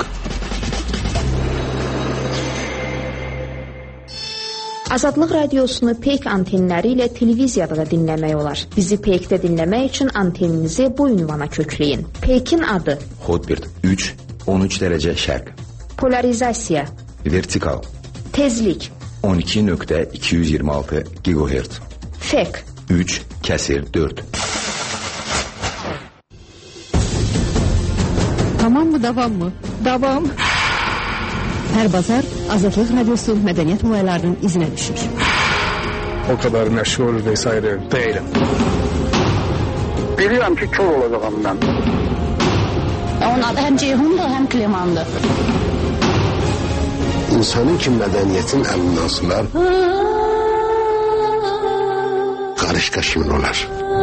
[SPEAKER 7] Azadlıq radiosunu Peyk antenləri ilə televiziyada da dinləmək olar. Bizi Peykdə dinləmək üçün anteninizi bu ünvana kökləyin. Peykin adı
[SPEAKER 9] Hotbird üç on üç dərəcə şərq.
[SPEAKER 7] Polarizasiya
[SPEAKER 9] Vertikal
[SPEAKER 7] Tezlik
[SPEAKER 9] on iki nöqtə iki yüz iyirmi altı gigahertz.
[SPEAKER 7] Fek
[SPEAKER 9] üç kəsir dörd.
[SPEAKER 10] Tamam mı, davam mı?
[SPEAKER 7] Davam.
[SPEAKER 10] Hər bazar Azadlıq radiosu mədəniyyət mülaylarının izinə düşür.
[SPEAKER 11] O kadar məşğul vesaire değilim.
[SPEAKER 12] Biliyorum ki kör olacağım ben.
[SPEAKER 10] Onun adı hem Ceyhun'dur hem Kliman'dır.
[SPEAKER 13] İnsanın ki mədəniyyətin əlindən sular, qarış-qaşımın olar.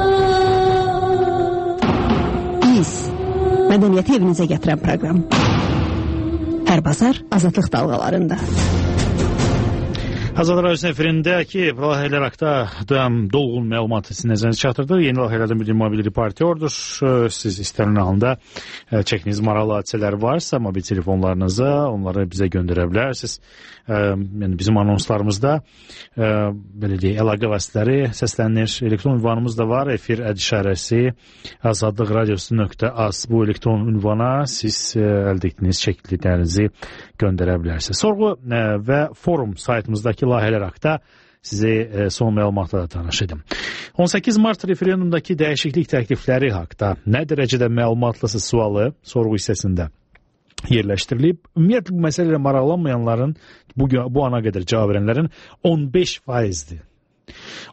[SPEAKER 10] Biz, mədəniyyəti evinizə gətirən proqram. Hər bazar Azadlıq dalğalarında.
[SPEAKER 3] Azadlıq radiosunun efirindəki layihələr haqqında dolğun məlumatı sizin nəzərinizə çatdırdıq. Yeni layihələrdən biri mobil reportyordur. Siz istənilən halda çəkdiyiniz maraqlı hadisələr varsa mobil telefonlarınıza onları bizə göndərə bilərsiniz. Yəni bizim anonslarımızda belə deyək, əlaqə vasitələri səslənir. Elektron ünvanımız da var. Efir əd işarəsi azadlıq radiosu nöqtə az. Bu elektron ünvana siz əldə etdiyiniz çəkililərinizi göndərə bilərsiniz. Sorğu və forum saytımızdakı layihələr haqqında sizi son məlumatla tanış edim. on səkkiz mart referendumdakı dəyişiklik təklifləri haqqında nə dərəcədə məlumatlısınız sualı sorğu hissəsində yerləşdirilib. Ümumiyyətlə bu məsələ ilə maraqlanmayanların bu, bu ana qədər cavab verənlərin on beş faizdir.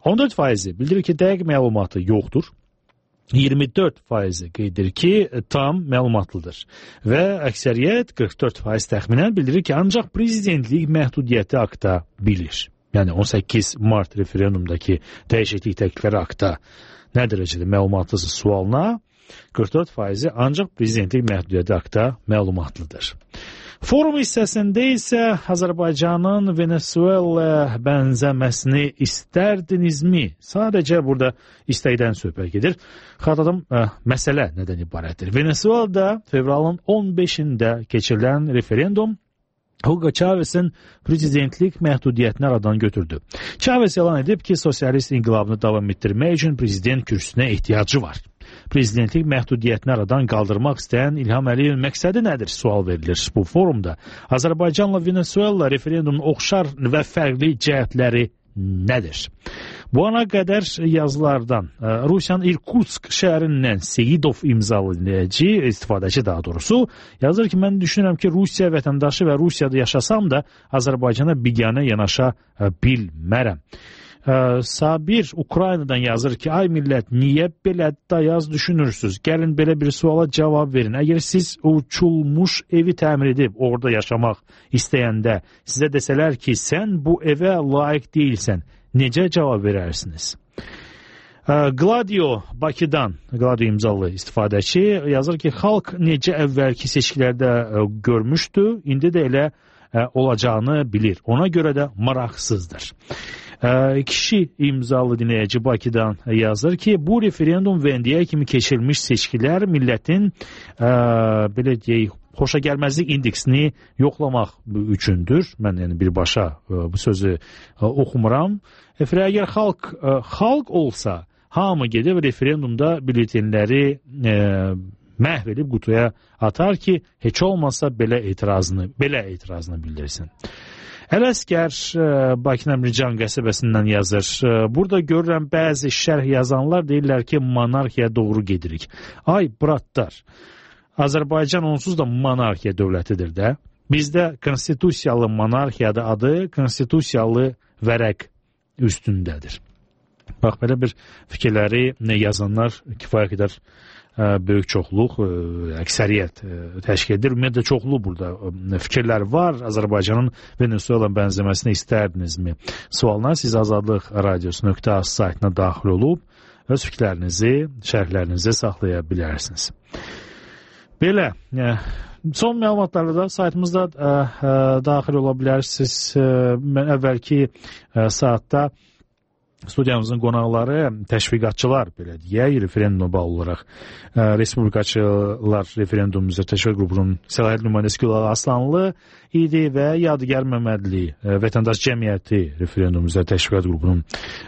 [SPEAKER 3] on dörd faizi bildirir ki, dəqiq məlumatı yoxdur. iyirmi dörd faizi qeyd edir ki, tam məlumatlıdır. Və əksəriyyət qırx dörd faiz təxminən bildirir ki, ancaq prezidentlik məhdudiyyəti haqda bilir. Yəni on səkkiz mart referendumdakı dəyişiklik təklifləri haqda nə dərəcədə məlumatlısınız sualına qırx dörd faizi ancaq prezidentlik məhdudiyyəti haqda məlumatlıdır. Forum hissəsində isə Azərbaycanın Venezuela bənzəməsini istərdinizmi? Sadəcə burada istəkdən söhbət gedir. Xatırladım, ə, məsələ nədən ibarətdir? Venezuelada fevralın on beşində keçirilən referendum Hugo Chávez'in prezidentlik məhdudiyyətini aradan götürdü. Chávez elan edib ki, sosialist inqilabını davam etdirmək üçün prezident kürsüsünə ehtiyacı var. Prezidentlik məhdudiyyətini aradan qaldırmaq istəyən İlham Əliyevin məqsədi nədir? Sual verilir bu forumda. Azərbaycanla Venezuela referendumun oxşar və fərqli cəhətləri nədir? Bu ana qədər yazılardan Rusiyanın İrkutsk şəhərindən Seyidov imzalı dinləyici, istifadəçi daha doğrusu, yazır ki, mən düşünürəm ki, Rusiya vətəndaşı və Rusiyada yaşasam da Azərbaycana biganə yanaşa bilmərəm. Sabir Ukraynadan yazır ki, ay millət, niyə belə dayaz düşünürsünüz? Gəlin belə bir suala cavab verin. Əgər siz uçulmuş evi təmir edib orada yaşamaq istəyəndə sizə desələr ki, sən bu evə layiq deyilsən, necə cavab verərsiniz? Gladio Bakıdan, Gladio imzalı istifadəçi yazır ki, xalq necə əvvəlki seçkilərdə görmüşdü, indi də elə olacağını bilir. Ona görə də maraqsızdır. Kişi imzalı dinləyici Bakıdan yazır ki, bu referendum və indiyə kimi keçirilmiş seçkilər millətin ə, belə deyək, xoşa gəlməzlik indeksini yoxlamaq üçündür. Mən yəni birbaşa ə, bu sözü ə, oxumuram. Efendim, əgər xalq ə, xalq olsa, hamı gedib referendumda bülletenləri ə, məhv edib qutuya atar ki, heç olmasa belə etirazını, belə etirazını bildirsin. Ələsgər Bakı Əmrican qəsəbəsindən yazır. Burada görürəm bəzi şərh yazanlar deyirlər ki, monarxiya doğru gedirik. Ay, bratlar, Azərbaycan onsuz da monarxiya dövlətidir də. Bizdə konstitusiyalı monarxiyada adı konstitusiyalı vərəq üstündədir. Bax, belə bir fikirləri yazanlar kifayət qədər böyük çoxluq, əksəriyyət təşkil edir. Ümumiyyətlə çoxlu burada fikirlər var. Azərbaycanın Venezuela bənzəməsini istərdinizmi? Sualına siz Azadlıq Radiosu nöqtə az saytına daxil olub öz fikirlərinizi, şərhlərinizi saxlaya bilərsiniz. Belə, son məlumatlarla da saytımızda daxil ola bilərsiniz. Mən əvvəlki saatda studiyamızın qonaqları təşviqatçılar, belə deyək, referenduma bağlı olaraq Respublikaçılar Referendum üzrə Təşviq qrupunun səlahiyyət nümayəndəsi Gülalə Aslanlı idi və Yadigar Məmmədli Vətəndaş Cəmiyyəti Referendum üzrə Təşviqat qrupunun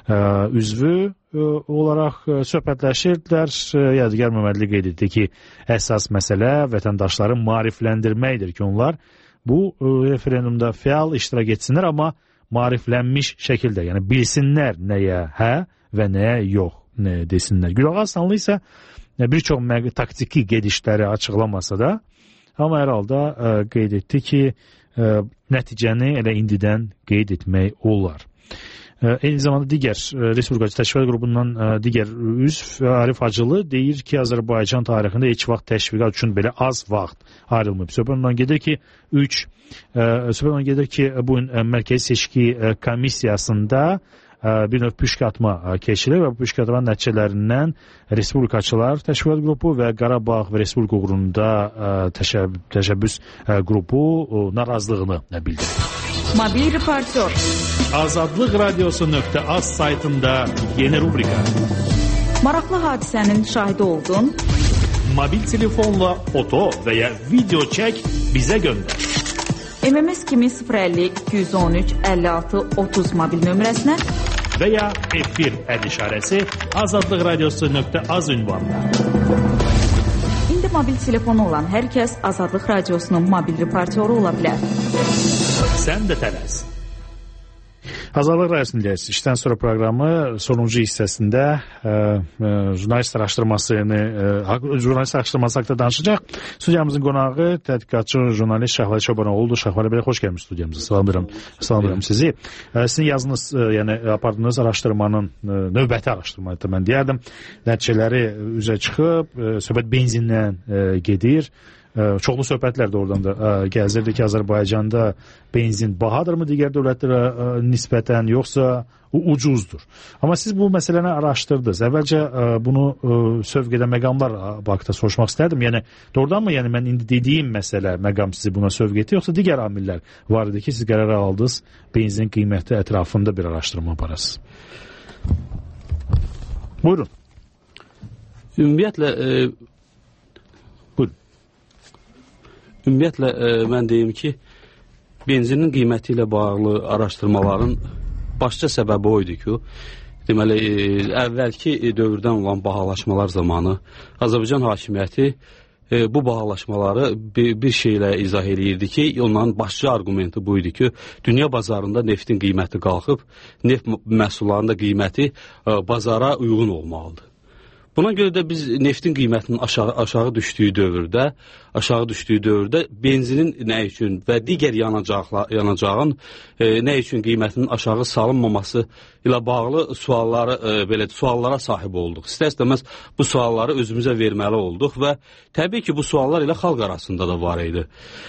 [SPEAKER 3] üzvü olaraq söhbətləşirdilər. Yadigar Məmmədli qeyd etdi ki, əsas məsələ vətəndaşları maarifləndirməkdir ki, onlar bu referendumda fəal iştirak etsinlər, amma maariflənmiş şəkildə, yəni bilsinlər nəyə hə və nəyə yox nə desinlər. Gülağa Aslanlı isə bir çox taktiki gedişləri açıqlamasa da, amma hər halda ə, qeyd etdi ki, ə, nəticəni elə indidən qeyd etmək olar. Ə, eyni zamanda digər Respublikaçı Təşviqat qrupundan ə, digər üzv Arif Hacılı deyir ki, Azərbaycan tarixində heç vaxt təşviqat üçün belə az vaxt ayrılmayıb. Söhbət ondan gedir ki, üç Söhbət ondan gedir ki, bu Mərkəzi Seçki Komissiyasında bir növ püşkatma keçilir və bu püşkatma nəticələrindən Respublikaçılar Təşviqat qrupu və Qarabağ və Respublika uğrunda təşəb təşəbbüs qrupu narazılığını bildirir.
[SPEAKER 4] Mobil reportyor.
[SPEAKER 3] Azadlıq Radiosu nöqtə az saytında yeni rubrika.
[SPEAKER 4] Maraqlı hadisənin şahidi oldun.
[SPEAKER 3] Mobil telefonla foto və ya video çək, bizə göndər.
[SPEAKER 4] M M S kimi sıfır əlli iki yüz on üç əlli altı otuz mobil nömrəsinə
[SPEAKER 3] və ya F bir əd işarəsi Azadlıq Radiosu nöqtə az ünvanına.
[SPEAKER 4] İndi mobil telefonu olan hər kəs Azadlıq Radiosunun mobil reportyoru ola bilər.
[SPEAKER 3] Sən də tələs. Azadlıq Radiosu'ndayız. İşten sonra programı sonuncu hissəsində e, e, jurnalist araşdırmasını e, jurnalist araşdırması haqqında danışacaq. Studiyamızın qonağı tədqiqatçı jurnalist Şahvali Çobanoğlu'dur. Şahvali Bey, xoş gəlmiş studiyamıza. Salamlayıram. Salamlayıram sizi. E, sizin yazınız, e, yəni apardığınız araşdırmanın e, növbəti araşdırmaydı mən deyərdim. Nəticələri üzə çıxıb, e, söhbət benzindən e, gedir. Çoxlu söhbətlər də oradan da gəzirdi ki, Azərbaycanda benzin bahadırmı digər dövlətlərə nisbətən, yoxsa ucuzdur. Amma siz bu məsələni araşdırdınız. Əvvəlcə bunu sövq edən məqamlar haqqında soruşmaq istərdim. Yəni doğrudanmı, yəni mən indi dediyim məsələ, məqam sizi buna sövq etdi, yoxsa digər amillər var idi ki, siz qərar aldınız, benzin qiyməti ətrafında bir araşdırma aparasınız? Buyurun.
[SPEAKER 12] Ümumiyyətlə e Ümumiyyətlə, e, mən deyim ki, benzinin qiyməti ilə bağlı araşdırmaların başqa səbəbi o idi ki, deməli, e, əvvəlki dövrdən olan bahalaşmalar zamanı Azərbaycan hakimiyyəti e, bu bahalaşmaları bir, bir şeylə izah edirdi ki, onların başqa argumenti bu idi ki, dünya bazarında neftin qiyməti qalxıb, neft məhsullarının da qiyməti e, bazara uyğun olmalıdır. Buna görə də biz neftin qiymətinin aşağı, aşağı düşdüyü dövrdə, aşağı düşdüyü dövrdə benzinin nə üçün və digər yanacağın e, nə üçün qiymətinin aşağı salınmaması ilə bağlı sualları, e, belə suallara sahib olduq. İstər-istəməz bu sualları özümüzə verməli olduq və təbii ki, bu suallar ilə xalq arasında da var idi.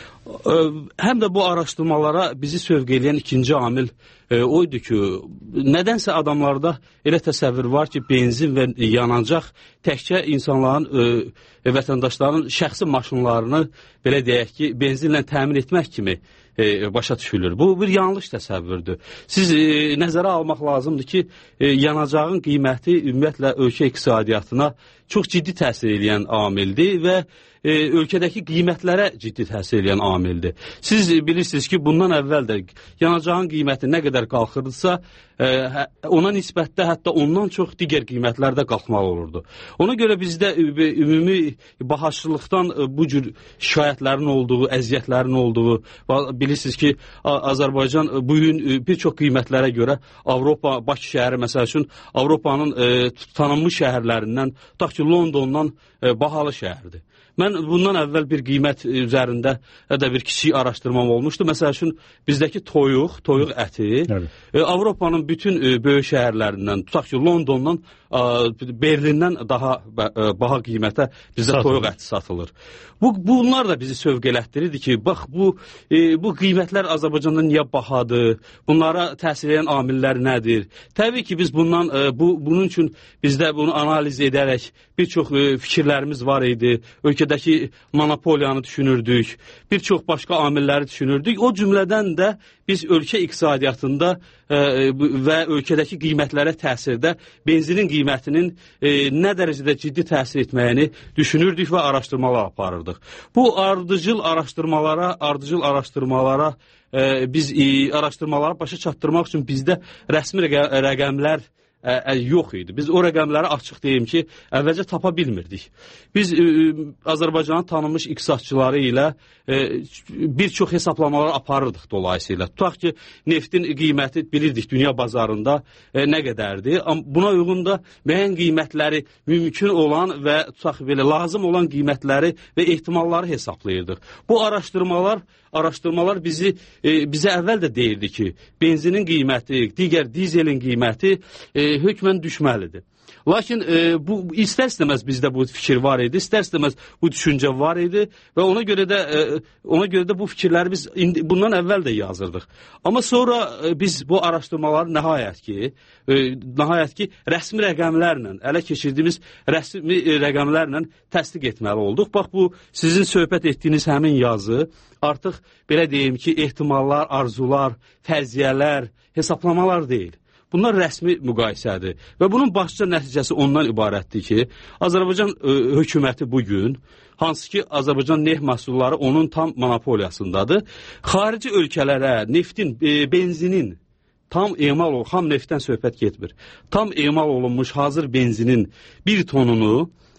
[SPEAKER 12] Həm də bu araşdırmalara bizi sövq edən ikinci amil e, oydu ki, nədənsə adamlarda elə təsəvvür var ki, benzin və yanacaq təkcə insanların, e, vətəndaşların şəxsi maşınlarını, belə deyək ki, benzinlə təmin etmək kimi e, başa düşülür. Bu bir yanlış təsəvvürdür. Siz e, nəzərə almaq lazımdır ki, e, yanacağın qiyməti ümumiyyətlə ölkə iqtisadiyyatına çox ciddi təsir edən amildir və E, ölkədəki qiymətlərə ciddi təsir edən amildir. Siz bilirsiniz ki, bundan əvvəl də yanacağın qiyməti nə qədər qalxırdısa, e, ona nisbətdə hətta ondan çox digər qiymətlər də qalxmalı olurdu. Ona görə bizdə ümumi bahaçılıqdan bu cür şikayətlərin olduğu, əziyyətlərin olduğu, bilirsiniz ki, Azərbaycan bugün bir çox qiymətlərə görə Avropa, Bakı şəhəri məsəl üçün Avropanın e, tanınmış şəhərlərindən, tutaq ki, Londondan e, bahalı şəhərdir. Mən bundan əvvəl bir qiymət üzərində də bir kiçik araşdırmam olmuşdu. Məsəl üçün, bizdəki toyuq, toyuq əti, evet. e, Avropanın bütün e, böyük şəhərlərindən, tutaq ki, Londondan, e, Berlindən daha e, baha qiymətə bizdə satılır. Toyuq əti satılır. Bu, bunlar da bizi sövq elətdirirdi ki, bax, bu, e, bu qiymətlər Azərbaycanda niyə bahadır, bunlara təsir edən amillər nədir? Təbii ki, biz bundan, e, bu, bunun üçün bizdə bunu analiz edərək bir çox e, fikirlərimiz var idi. Ölkədəki monopoliyanı düşünürdük, bir çox başqa amilləri düşünürdük. O cümlədən də biz ölkə iqtisadiyyatında e, və ölkədəki qiymətlərə təsirdə benzinin qiymətinin e, nə dərəcədə ciddi təsir etməyini düşünürdük və araşdırmalar aparırdıq. Bu ardıcıl araşdırmalara, ardıcıl araşdırmalara e, biz e, araşdırmaları başa çatdırmaq üçün bizdə rəsmi rəqə, rəqəmlər Ə, ə, yox idi. Biz o rəqəmləri açıq deyim ki, əvvəlcə tapa bilmirdik. Biz ə, Azərbaycanın tanınmış iqtisadçıları ilə ə, bir çox hesablamalar aparırdıq dolayısıyla. Tutaq ki, neftin qiyməti bilirdik dünya bazarında ə, nə qədərdir. Buna uyğun da müəyyən qiymətləri mümkün olan və tutaq belə lazım olan qiymətləri və ehtimalları hesablayırdıq. Bu araşdırmalar Araşdırmalar bizi, e, bizə əvvəl də deyirdi ki, benzinin qiyməti, digər dizelin qiyməti e, hökmən düşməlidir. Lakin e, bu istər-istəməz bizdə bu fikir var idi, istər-istəməz bu düşüncə var idi və ona görə də e, ona görə də bu fikirləri biz indi, bundan əvvəl də yazırdıq. Amma sonra e, biz bu araşdırmaları nəhayət ki, e, nəhayət ki, rəsmi rəqəmlərlə, ələ keçirdiyimiz rəsmi rəqəmlərlə təsdiq etməli olduq. Bax, bu sizin söhbət etdiyiniz həmin yazı artıq belə deyim ki, ehtimallar, arzular, fərziyyələr, hesablamalar deyil. Bunlar rəsmi müqayisədir və bunun başlıca nəticəsi ondan ibarətdir ki, Azərbaycan ə, hökuməti bugün, hansı ki, Azərbaycan neft məhsulları onun tam monopoliyasındadır, xarici ölkələrə neftin, e, benzinin, tam emal olunmuş, xam neftdən söhbət getmir, tam emal olunmuş hazır benzinin bir tonunu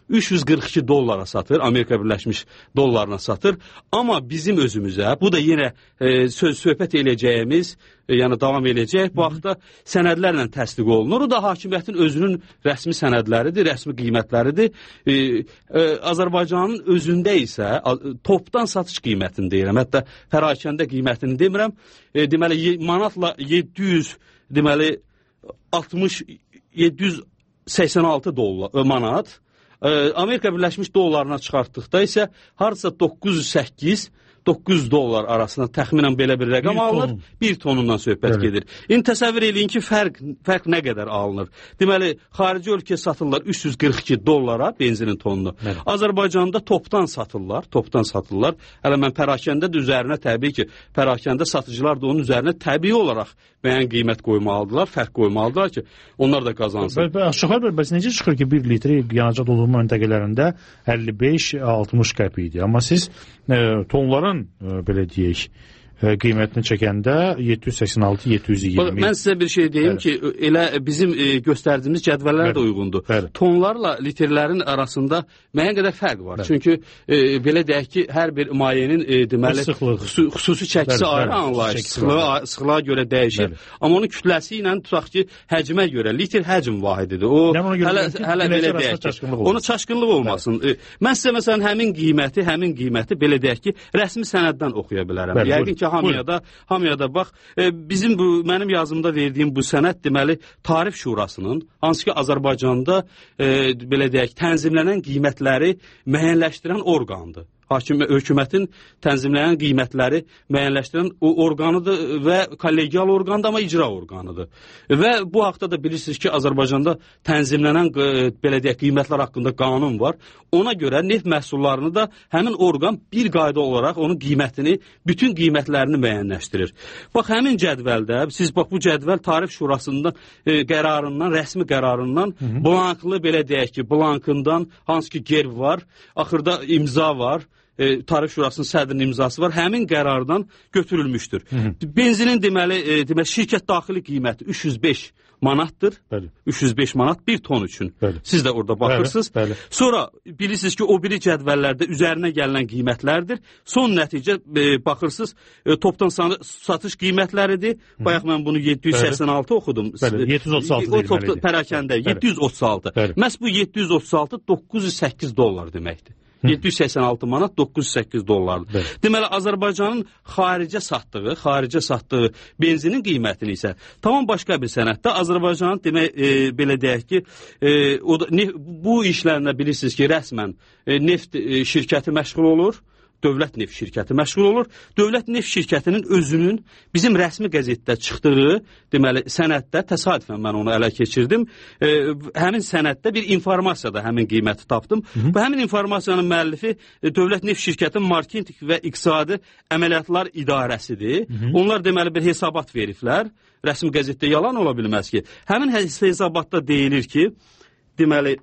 [SPEAKER 12] üç yüz qırx iki dollara satır, Amerika Birləşmiş dollarına satır. Amma bizim özümüzə, bu da yenə e, söz söhbət eləyəcəyimiz, e, yəni davam eləyəcək, bu haqda sənədlərlə təsdiq olunur. O da hakimiyyətin özünün rəsmi sənədləridir, rəsmi qiymətləridir. E, e, Azərbaycanın özündə isə a, topdan satış qiymətini deyirəm, hətta pərakəndə qiymətini demirəm. E, deməli, manatla yeddi yüz, deməli, altmış, yeddi yüz səksən altı dollar, manat. Amerika Birləşmiş dollarına çıxartdıqda isə harca doqquz yüz səkkiz doqquz yüz dollar arasında təxminən belə bir rəqam bir alınır. Ton. Bir tonundan söhbət evet. gedir. İndi təsəvvür eləyin ki, fərq, fərq nə qədər alınır? Deməli, xarici ölkəyə satırlar üç yüz qırx iki dollara benzinin tonunu. Evet. Azərbaycanda topdan satırlar, topdan satırlar. Hələ mən pərakəndə də üzərinə təbii ki, pərakəndə satıcılar da onun üzərinə təbii olaraq müəyyən qiymət qoymalıdırlar, fərq qoymalıdırlar ki, onlar da qazansın.
[SPEAKER 3] Aşağı bəs necə çıxır ki, bir litri yanacaq doldurma məntəqələrində əlli beş altmış qəpik idi. Amma siz e, tonların e, belə deyək, qiymətini çəkəndə yeddi yüz səksən altı yeddi yüz iyirmi.
[SPEAKER 12] Mən sizə bir şey deyim Bəli. ki, elə bizim e, göstərdiyimiz cədvəllər də uyğundur. Bəli. Tonlarla litrlərin arasında müəyyən qədər fərq var. Bəli. Çünki e, belə deyək ki, hər bir mayenin e, deməli xüsusi, xüsusi çəkisi ayrı anlayış, sıxlığa, sıxlığa görə dəyişir. Bəli. Amma onun kütləsi ilə tutaq ki, həcmə görə litr həcm vahididir. O hələ, hələ belə deyək ki, onun çaşqınlıq olmasın. E, mən sizə məsələn həmin qiyməti, həmin qiyməti belə deyək ki, rəsmi sənəddən oxuya bilərəm. Bəli, Yəqin ki, hamıyada, hamıyada bax, e, bizim bu, mənim yazımda verdiyim bu sənəd deməli Tarif Şurasının, hansı ki Azərbaycanda e, belə deyək, tənzimlənən qiymətləri müəyyənləşdirən orqandır. Hakim hökumətin tənzimləyən qiymətləri müəyyənləşdirən o orqanıdır və kollegial orqandır, amma icra orqanıdır. Və bu haqda da bilirsiniz ki, Azərbaycanda tənzimlənən belə deyək, qiymətlər haqqında qanun var. Ona görə neft məhsullarını da həmin orqan bir qayda olaraq onun qiymətini, bütün qiymətlərini müəyyənləşdirir. Bax, həmin cədvəldə, siz bax bu cədvəl Tarif Şurasından e, qərarından, rəsmi qərarından, Hı -hı. blanklı belə deyək ki, blankından hansı ki gerb var, axırda imza var. E, Tarif Şurasının sədrinin imzası var. Həmin qərardan götürülmüşdür. Hı -hı. Benzinin deməli, e, deməli şirkət daxili qiyməti üç yüz beş manatdır. Bəli. üç yüz beş manat bir ton üçün. Bəli. Siz də orada baxırsınız. Bəli. Bəli. Sonra bilirsiniz ki, o biri cədvəllərdə üzərinə gələn qiymətlərdir. Son nəticə e, baxırsınız, e, topdan satış qiymətləridir. Hı. Bayaq mən bunu yeddi yüz səksən altı Bəli. oxudum.
[SPEAKER 3] Bəli. yeddi yüz otuz altı
[SPEAKER 12] o topda pərakəndə yeddi yüz otuz altı. Bəli. Məhz bu yeddi yüz otuz altı doqquz yüz səkkiz dollar deməkdir. yeddi yüz səksən altı manat doqquz yüz səkkiz dollardır. Bəli. Deməli, Azərbaycanın xaricə satdığı, xaricə satdığı benzinin qiymətini isə tamam başqa bir sənəddə Azərbaycanın demək, e, belə deyək ki, e, o da, ne, bu işlərlə bilirsiniz ki, rəsmən e, neft e, şirkəti məşğul olur. Dövlət neft şirkəti məşğul olur. Dövlət neft şirkətinin özünün bizim rəsmi qəzetdə çıxdığı, deməli, sənəddə, təsadüfən mən onu ələ keçirdim. E, həmin sənəddə bir informasiya da həmin qiyməti tapdım. Hı -hı. Bu həmin informasiyanın müəllifi e, Dövlət neft şirkətinin marketinq və iqtisadi əməliyyatlar idarəsidir. Hı -hı. Onlar deməli bir hesabat veriblər. Rəsmi qəzetdə yalan ola bilməz ki. Həmin hesabatda deyilir ki, deməli,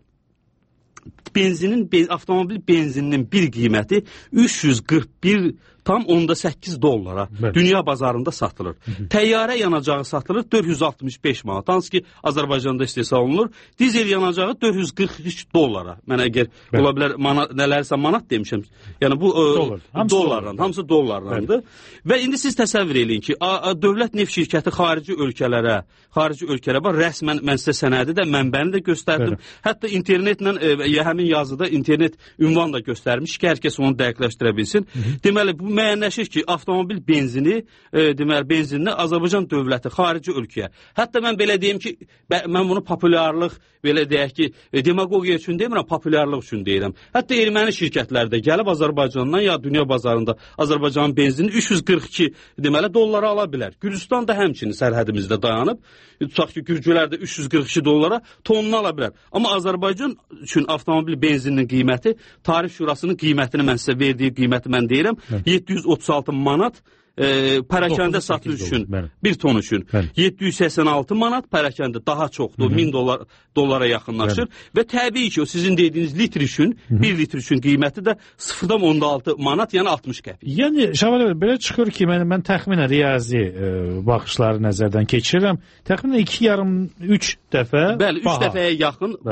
[SPEAKER 12] benzinin, avtomobil benzininin bir qiyməti üç yüz qırx bir tam onda səkkiz dollara Bəli. dünya bazarında satılır. Hı -hı. Təyyarə yanacağı satılır dörd yüz altmış beş manat. Hansı ki Azərbaycanda istehsal olunur. Dizel yanacağı dörd yüz qırx üç dollara. Mən əgər Bəli. ola bilər manat, nələrsə manat demişəm. Yəni bu Dollar. e, hamısı dollardan, hamısı dollardandır. Bəli. Və indi siz təsəvvür eləyin ki, a, a, dövlət neft şirkəti xarici ölkələrə, xarici ölkələrə var. Rəsmən mən sizə sənədi də, mənbəni də göstərdim. Bəli. Hətta internetlə e, həmin yazıda internet ünvan da göstərmiş ki, hər kəs onu dəqiqləşdirə bilsin. Hı -hı. Deməli, bu müəyyənləşir ki, avtomobil benzini, e, deməli, benzinini Azərbaycan dövləti xarici ölkəyə. Hətta mən belə deyim ki, mən bunu populyarlıq, belə deyək ki, e, demagogiya üçün demirəm, populyarlıq üçün deyirəm. Hətta erməni şirkətləri də gəlib Azərbaycandan ya dünya bazarında Azərbaycanın benzini üç yüz qırx iki deməli dollara ala bilər. Gürcüstan da həmçinin sərhədimizdə dayanıb, tutaq ki, Gürcülər də üç yüz qırx iki dollara tonunu ala bilər. Amma Azərbaycan üçün avtomobil benzininin qiyməti, Tarif Şurasının qiymətini mən sizə verdiyi qiyməti mən deyirəm, yeddi yüz otuz altı manat e, pərakəndə satış üçün, dolar, bir ton üçün. Bəli. yeddi yüz səksən altı manat pərakəndə daha çoxdur, min dolar, dollara yaxınlaşır. Bəli. Və təbii ki, o sizin dediyiniz litr üçün, Hı -hı. bir litr üçün qiyməti də sıfır nöqtə on altı manat, yəni altmış qəpik.
[SPEAKER 3] Yəni, Şaban bəy, belə çıxır ki, mən, mən təxminən riyazi e, baxışları nəzərdən keçirirəm. Təxminən iki yarım üç dəfə
[SPEAKER 12] Bəli, üç dəfəyə yaxın baha,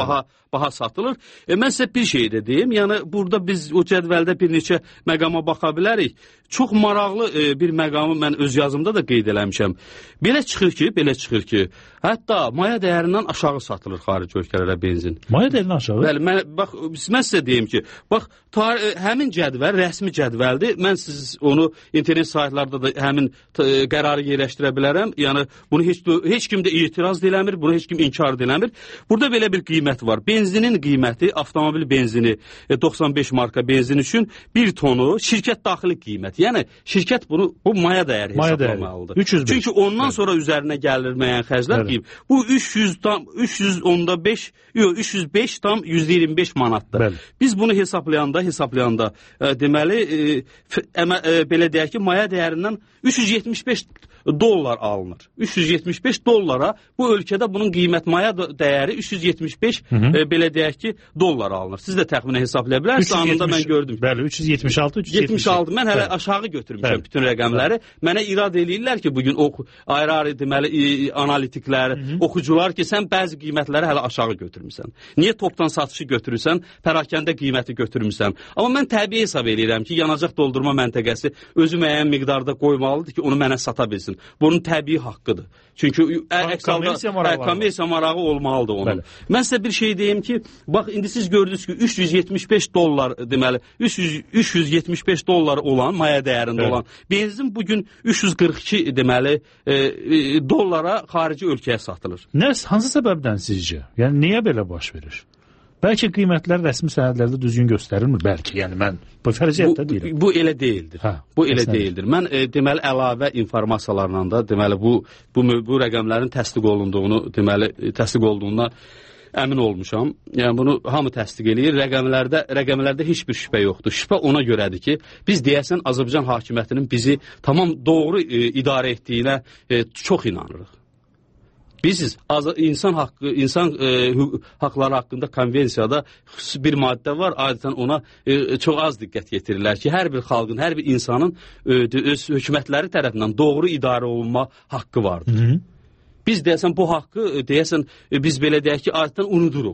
[SPEAKER 12] baha satılır. E, mən sizə bir şey də deyim, yəni burada biz o cədvəldə bir neçə məqama baxa bilərik. Çox maraqlı e, bir məqamı mən öz yazımda da qeyd eləmişəm. Belə çıxır ki, belə çıxır ki, hətta maya dəyərindən aşağı satılır xarici ölkələrə benzin.
[SPEAKER 3] Maya dəyərindən aşağı?
[SPEAKER 12] Bəli, mən, bax, mən sizə deyim ki, bax, tar həmin cədvəl rəsmi cədvəldir. Mən siz onu internet saytlarda da həmin qərarı yerləşdirə bilərəm. Yəni, bunu heç, heç kim də etiraz eləmir, bunu heç kim inkar eləmir. Burada belə bir qiymət var. Benzinin qiyməti, avtomobil benzini, doxsan beş marka benzin üçün bir tonu şirkət daxili qiymət. Yəni, şirkət bunu, bu maya dəyəri hesablamalıdır.
[SPEAKER 3] üç yüz beş.
[SPEAKER 12] Çünki ondan evet. sonra üzərinə gəlirməyən xərclər qiyb. Bu üç yüz tam, üç yüz onda beş, yox, üç yüz beş tam yüz iyirmi beş manatdır. Bəli. Biz bunu hesablayanda, hesablayanda, e, deməli, e, əmə, e, belə deyək ki, maya dəyərindən üç yüz yetmiş beş dollar alınır. üç yüz yetmiş beş dollara bu ölkədə bunun qiymət maya dəyəri üç yüz yetmiş beş hı -hı. E, belə deyək ki, dollar alınır. Siz də təxminə hesablaya bilərsiniz. Anında mən gördüm.
[SPEAKER 3] Bəli, üç yüz yetmiş altı, üç yüz yetmiş
[SPEAKER 12] altı. Mən hələ bəli. aşağı götürmüşəm bəli. bütün rəqəmləri. Bəli. Mənə irad eləyirlər ki, bugün oxu, ayrı-ayrı deməli analitiklər, hı -hı. oxucular ki, sən bəzi qiymətləri hələ aşağı götürmüsən. Niyə topdan satışı götürürsən, pərakəndə qiyməti götürmüsən? Amma mən təbii hesab eləyirəm ki, yanacaq doldurma məntəqəsi özü müəyyən miqdarda qoymalıdır ki, onu mənə sata bilsin. Bunun təbii haqqıdır. Çünki əks halda kommersiya marağı olmalıdır onun. Bəli. Mən sizə bir şey deyim ki, bax indi siz gördünüz ki, üç yüz yetmiş beş dollar deməli, üç yüz yetmiş beş dollar olan maya dəyərində evet. olan benzin bugün üç yüz qırx iki deməli e, e, dollara xarici ölkəyə satılır.
[SPEAKER 3] Nə hansı səbəbdən sizcə? Yəni niyə belə baş verir? Bəlkə qiymətlər rəsmi sənədlərdə düzgün göstərilmir, bəlkə. Yəni mən bu fərziyyətdə deyirəm.
[SPEAKER 12] Bu, bu elə deyildir. Hə, bu elə əsnədir. deyildir. Mən e, deməli əlavə informasiyalarla da deməli bu bu bu rəqəmlərin təsdiq olunduğunu, deməli təsdiq olduğuna əmin olmuşam. Yəni bunu hamı təsdiq eləyir. Rəqəmlərdə rəqəmlərdə heç bir şübhə yoxdur. Şübhə ona görədir ki, biz deyəsən Azərbaycan hakimiyyətinin bizi tamam doğru e, idarə etdiyinə e, çox inanırıq. Biziz insan haqqı, insan e, haqları haqqında konvensiyada xüsusi bir maddə var. Adətən ona e, çox az diqqət yetirirlər ki, hər bir xalqın, hər bir insanın e, öz hökumətləri tərəfindən doğru idarə olunma haqqı vardır. Hı -hı. Biz deyəsən bu haqqı deyəsən e, biz belə deyək ki, adətən unuduruq.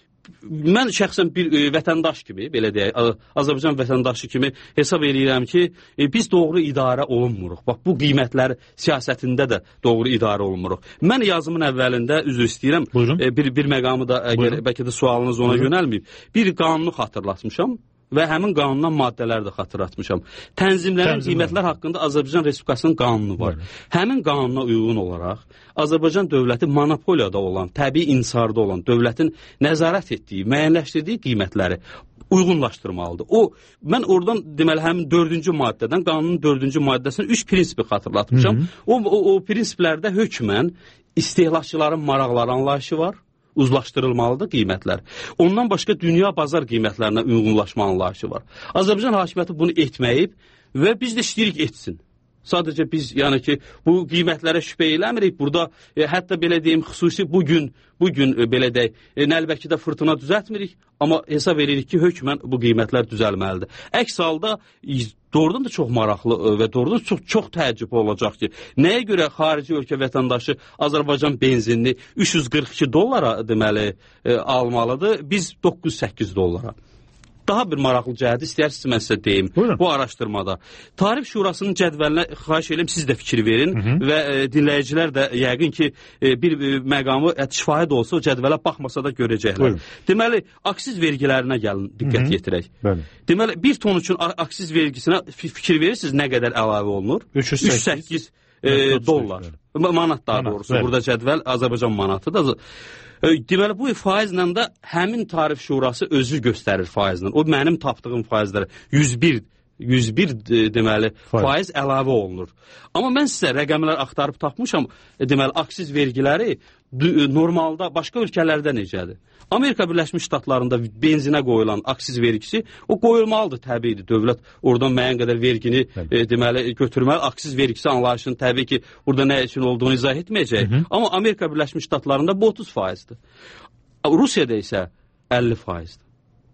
[SPEAKER 12] Mən şəxsən bir e, vətəndaş kimi, belə deyək, Azərbaycan vətəndaşı kimi hesab eləyirəm ki, e, biz doğru idarə olunmuruq. Bax, bu qiymətlər siyasətində də doğru idarə olunmuruq. Mən yazımın əvvəlində üzr istəyirəm, e, bir, bir məqamı da, əgər bəlkə də sualınız ona Buyurun. yönəlməyib, bir qanunu xatırlatmışam və həmin qanundan maddələri də xatırlatmışam. Tənzimlənən qiymətlər haqqında Azərbaycan Respublikasının qanunu var. Buyurun. Həmin qanuna uyğun olaraq Azərbaycan dövləti monopoliyada olan, təbii insarda olan dövlətin nəzarət etdiyi, müəyyənləşdirdiyi qiymətləri uyğunlaşdırmalıdır. O, mən oradan deməli həmin dördüncü maddədən, qanunun dördüncü maddəsinin üç prinsipi xatırlatmışam. Hı -hı. O, o, o prinsiplərdə hökmən istehlakçıların maraqları anlayışı var. Uzlaşdırılmalıdır qiymətlər. Ondan başqa dünya bazar qiymətlərinə uyğunlaşma anlayışı var. Azərbaycan hakimiyyəti bunu etməyib və biz də istəyirik etsin. Sadəcə biz, yəni ki, bu qiymətlərə şübhə eləmirik. Burada e, hətta belə deyim, xüsusi bugün, bugün e, belə deyək, e, Nəlbəkidə fırtına düzəltmirik, amma hesab edirik ki, hökmən bu qiymətlər düzəlməlidir. Əks halda doğrudan da çox maraqlı və doğrudan çox, çox təəccüb olacaq ki, nəyə görə xarici ölkə vətəndaşı Azərbaycan benzinini üç yüz qırx iki dollara deməli e, almalıdır, biz doqquz səkkiz dollara. Daha bir maraqlı cəhəti istəyirsiniz mən sizə deyim. Buyurun. Bu araşdırmada. Tarif Şurasının cədvəlinə xahiş edirəm, siz də fikir verin. Hı -hı. Və e, dinləyicilər də yəqin ki, e, bir e, məqamı e, şifahi də olsa o cədvələ baxmasa da görəcəklər. Buyurun. Deməli, aksiz vergilərinə gəlin, diqqət Hı -hı. yetirək. Bəli. Deməli, bir ton üçün aksiz vergisinə fikir verirsiniz, nə qədər əlavə olunur? üç yüz səkkiz e, dollar. Manat daha Manat, doğrusu. Bəli. Burada cədvəl Azərbaycan manatıdır. Deməli, bu faizlə də həmin Tarif Şurası özü göstərir faizlə. O mənim tapdığım faizlər yüz bir, yüz bir deməli faiz. faiz əlavə olunur. Amma mən sizə rəqəmlər axtarıb tapmışam, deməli, aksiz vergiləri normalda başqa ölkələrdə necədir? Amerika Birləşmiş Ştatlarında benzinə qoyulan aksiz vergisi, o qoyulmalıdır təbiidir. Dövlət oradan müəyyən qədər vergini e, deməli götürməli. Aksiz vergisi anlayışının təbii ki, burada nə üçün olduğunu izah etməyəcək. Hı -hı. Amma Amerika Birləşmiş Ştatlarında bu otuz faizdir. Rusiyada isə əlli faizdir.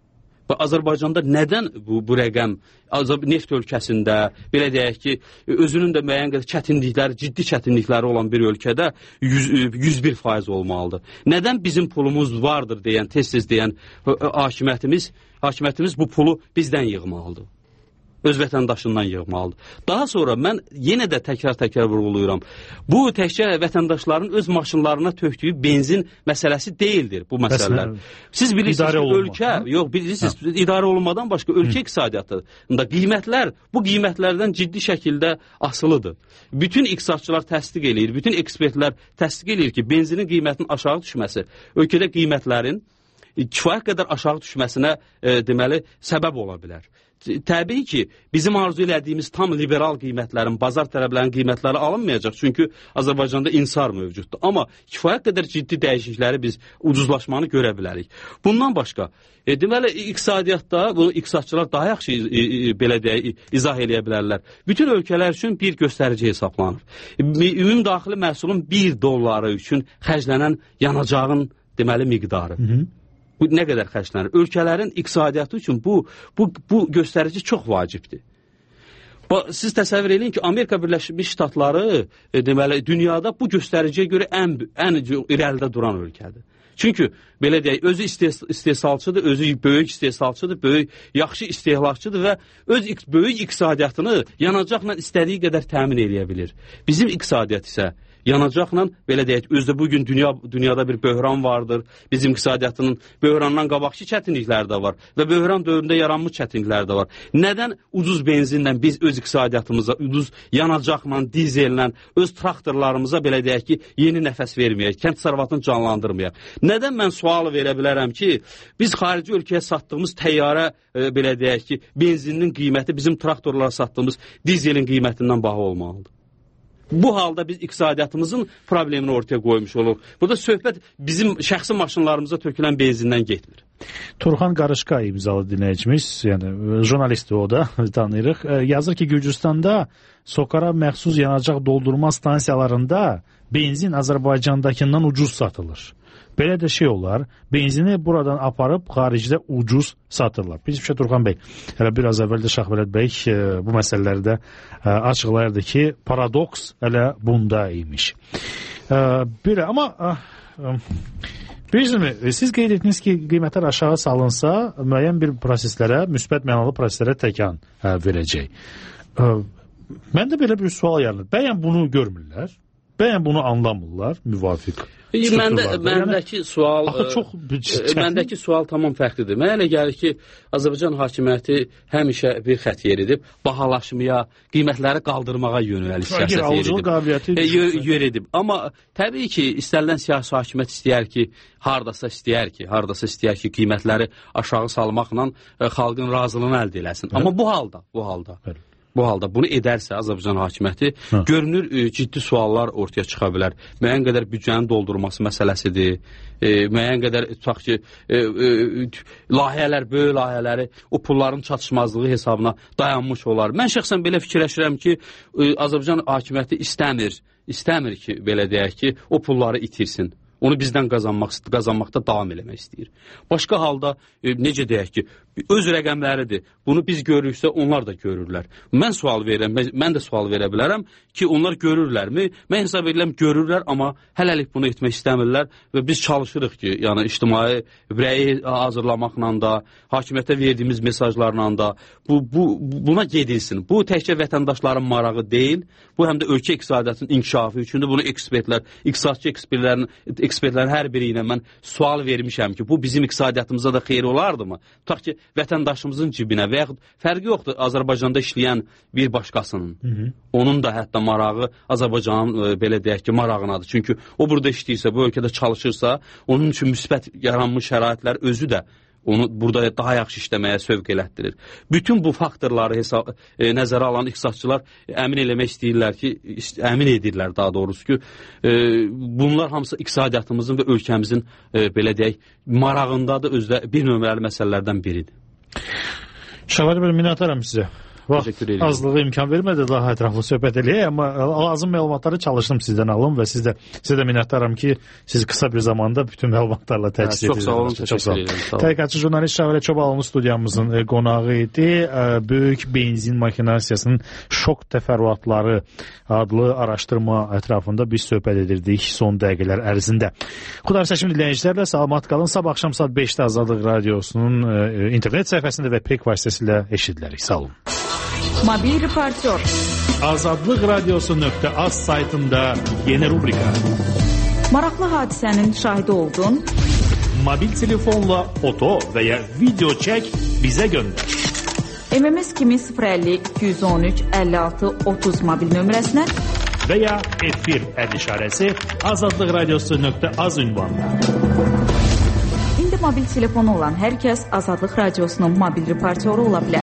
[SPEAKER 12] Azərbaycanda nədən bu, bu rəqəm neft ölkəsində, belə deyək ki, özünün də müəyyən qədər çətinlikləri, ciddi çətinlikləri olan bir ölkədə yüz bir faiz olmalıdır. Nədən bizim pulumuz vardır deyən, tez-tez deyən hakimiyyətimiz, hakimiyyətimiz bu pulu bizdən yığmalıdır. Öz vətəndaşından yığmalıdır. Daha sonra mən yenə də təkrar-təkrar vurğuluyuram. Bu təkcə vətəndaşların öz maşınlarına tökdüyü benzin məsələsi deyildir bu məsələlər. Siz bilirsiniz ki, ölkə, yox, bilirsiniz, ha. idarə olunmadan başqa ölkə iqtisadiyyatında qiymətlər bu qiymətlərdən ciddi şəkildə asılıdır. Bütün iqtisadçılar təsdiq eləyir, bütün ekspertlər təsdiq eləyir ki, benzinin qiymətinin aşağı düşməsi ölkədə qiymətlərin kifayət qədər aşağı düşməsinə e, deməli səbəb ola bilər. Təbii ki, bizim arzu elədiyimiz tam liberal qiymətlərin, bazar tələblərinin qiymətləri alınmayacaq. Çünki Azərbaycanda insar mövcuddur. Amma kifayət qədər ciddi dəyişiklikləri biz ucuzlaşmanı görə bilərik. Bundan başqa, e, deməli, iqtisadiyyatda, bunu iqtisadçılar daha yaxşı e, e, belə deyə, izah eləyə bilərlər. Bütün ölkələr üçün bir göstərici hesablanır. Ümumi daxili məhsulun bir dolları üçün xərclənən yanacağın deməli miqdarı. Hı hı. Bu nə qədər xərclənir? Ölkələrin iqtisadiyyatı üçün bu, bu, bu göstərici çox vacibdir. Siz təsəvvür edin ki, Amerika Birləşmiş Ştatları e, deməli, dünyada bu göstəriciyə görə ən, ən irəlidə duran ölkədir. Çünki, belə deyək, özü istehsalçıdır, özü böyük istehsalçıdır, böyük, yaxşı istehlakçıdır və öz böyük iqtisadiyyatını yanacaqla istədiyi qədər təmin edə bilir. Bizim iqtisadiyyat isə yanacaqla, belə deyək, özdə bugün dünya, dünyada bir böhran vardır. Bizim iqtisadiyyatının böhrandan qabaqçı çətinlikləri də var və böhran dövründə yaranmış çətinlikləri də var. Nədən ucuz benzinlə biz öz iqtisadiyyatımıza, ucuz yanacaqla, dizellə, öz traktorlarımıza, belə deyək ki, yeni nəfəs verməyək, kənd təsərrüfatını canlandırmayaq? Nədən mən sual verə bilərəm ki, biz xarici ölkəyə satdığımız təyyarə, e, belə deyək ki, benzinin qiyməti bizim traktorlara satdığımız dizelin qiymətindən baha olmalıdır? Bu halda biz iqtisadiyyatımızın problemini ortaya qoymuş oluruq. Burada söhbət bizim şəxsi maşınlarımıza tökülən benzindən getmir.
[SPEAKER 3] Turxan Qarışqa imzalı dinləyicimiz, yəni jurnalisti o da tanıyırıq. Yazır ki, Gürcüstanda Sokara məxsus yanacaq doldurma stansiyalarında benzin Azərbaycandakından ucuz satılır. Belə də şey olar, benzini buradan aparıb xaricdə ucuz satırlar. Bizim şey Turxan bəy, hələ biraz əvvəl də Şahbələt bəy e, bu məsələlərdə e, açıqlayırdı ki, paradoks hələ bunda imiş. E, belə, amma e, bilirsiniz, siz qeyd etdiniz ki, qiymətlər aşağı salınsa, müəyyən bir proseslərə, müsbət mənalı proseslərə təkan e, verəcək. E, məndə belə bir sual yaranır. Bəyən bunu görmürlər, bəyən bunu anlamırlar, müvafiq.
[SPEAKER 12] Məndə, məndəki sual
[SPEAKER 3] çox,
[SPEAKER 12] məndəki sual tamam fərqlidir. Mənə elə gəlir ki, Azərbaycan hakimiyyəti həmişə bir xət yeridib, bahalaşmaya, qiymətləri qaldırmağa yönəlik siyasət yeridib. yeridib. Amma təbii ki, istənilən siyasi hakimiyyət istəyər ki, hardasa istəyər ki, hardasa istəyər ki, qiymətləri aşağı salmaqla xalqın razılığını əldə eləsin. Amma bu halda, bu halda Bu halda bunu edərsə Azərbaycan hakimiyyəti, hə. görünür e, ciddi suallar ortaya çıxa bilər. Müəyyən qədər büdcənin doldurulması məsələsidir. E, müəyyən qədər tutaq ki, e, e, layihələr, böyük layihələri o pulların çatışmazlığı hesabına dayanmış olar. Mən şəxsən belə fikirləşirəm ki, e, Azərbaycan hakimiyyəti istəmir, istəmir ki, belə deyək ki, o pulları itirsin. Onu bizdən qazanmaq, qazanmaqda davam eləmək istəyir. Başqa halda, e, necə deyək ki, öz rəqəmləridir. Bunu biz görürüksə, onlar da görürlər. Mən sual verirəm, mən də sual verə bilərəm ki, onlar görürlərmi? Mən hesab edirəm, görürlər, amma hələlik bunu etmək istəmirlər və biz çalışırıq ki, yəni ictimai rəyi hazırlamaqla da, hakimiyyətə verdiyimiz mesajlarla da bu, bu, buna gedilsin. Bu təkcə vətəndaşların marağı deyil, bu həm də ölkə iqtisadiyyatının inkişafı üçündür. Bunu ekspertlər, iqtisadçı ekspertlərin ekspertlərin hər biri ilə mən sual vermişəm ki, bu bizim iqtisadiyyatımıza da xeyir olardımı? Tutaq ki, vətəndaşımızın cibinə və yaxud fərqi yoxdur Azərbaycanda işləyən bir başqasının. Hı -hı. Onun da hətta marağı Azərbaycanın e, belə deyək ki, marağınadır. Çünki o burada işləyirsə, bu ölkədə çalışırsa, onun üçün müsbət yaranmış şəraitlər özü də onu burada daha yaxşı işləməyə sövq elətdirir. Bütün bu faktorları hesab, e, nəzərə alan iqtisadçılar əmin eləmək istəyirlər ki, əmin edirlər daha doğrusu ki, e, bunlar hamısı iqtisadiyyatımızın və ölkəmizin e, belə deyək, marağındadır, özdə bir nömrəli məsələlərdən biridir.
[SPEAKER 3] Şahbələt bəy, minnətdaram sizə.
[SPEAKER 12] Təşəkkür edirəm.
[SPEAKER 3] Azlığı imkan vermədi daha ətraflı söhbət eləyək, amma lazım məlumatları çalışdım sizdən alım və siz də sizə də minnətdaram ki, siz qısa bir zamanda bütün məlumatlarla təchiz
[SPEAKER 12] edirsiniz. Çox sağ olun,
[SPEAKER 3] təşəkkür edirəm. Tədqiqatçı jurnalist Şahilə Çobalıoğlu studiyamızın qonağı idi. Böyük benzin maşinasiyasının şok təfərrüatları adlı araşdırma ətrafında biz söhbət edirdik son dəqiqələr ərzində. Xudar Səşim dinləyicilərlə salamat qalın. Sabah axşam saat beşdə Azadlıq Radiosunun e, internet səhifəsində və P E K vasitəsilə eşidilərik. Sağ olun.
[SPEAKER 4] Mobil reportyor.
[SPEAKER 3] Azadlıq Radiosu nöqtə az saytında yeni rubrika.
[SPEAKER 4] Maraqlı hadisənin şahidi oldun.
[SPEAKER 3] Mobil telefonla foto və ya video çək bizə göndər.
[SPEAKER 4] M M S kimi sıfır əlli iki yüz on üç əlli altı otuz mobil nömrəsinə
[SPEAKER 3] və ya efir əd işarəsi Azadlıq Radiosu nöqtə az ünvanına.
[SPEAKER 4] İndi mobil telefonu olan hər kəs Azadlıq Radiosunun mobil reportyoru ola bilər.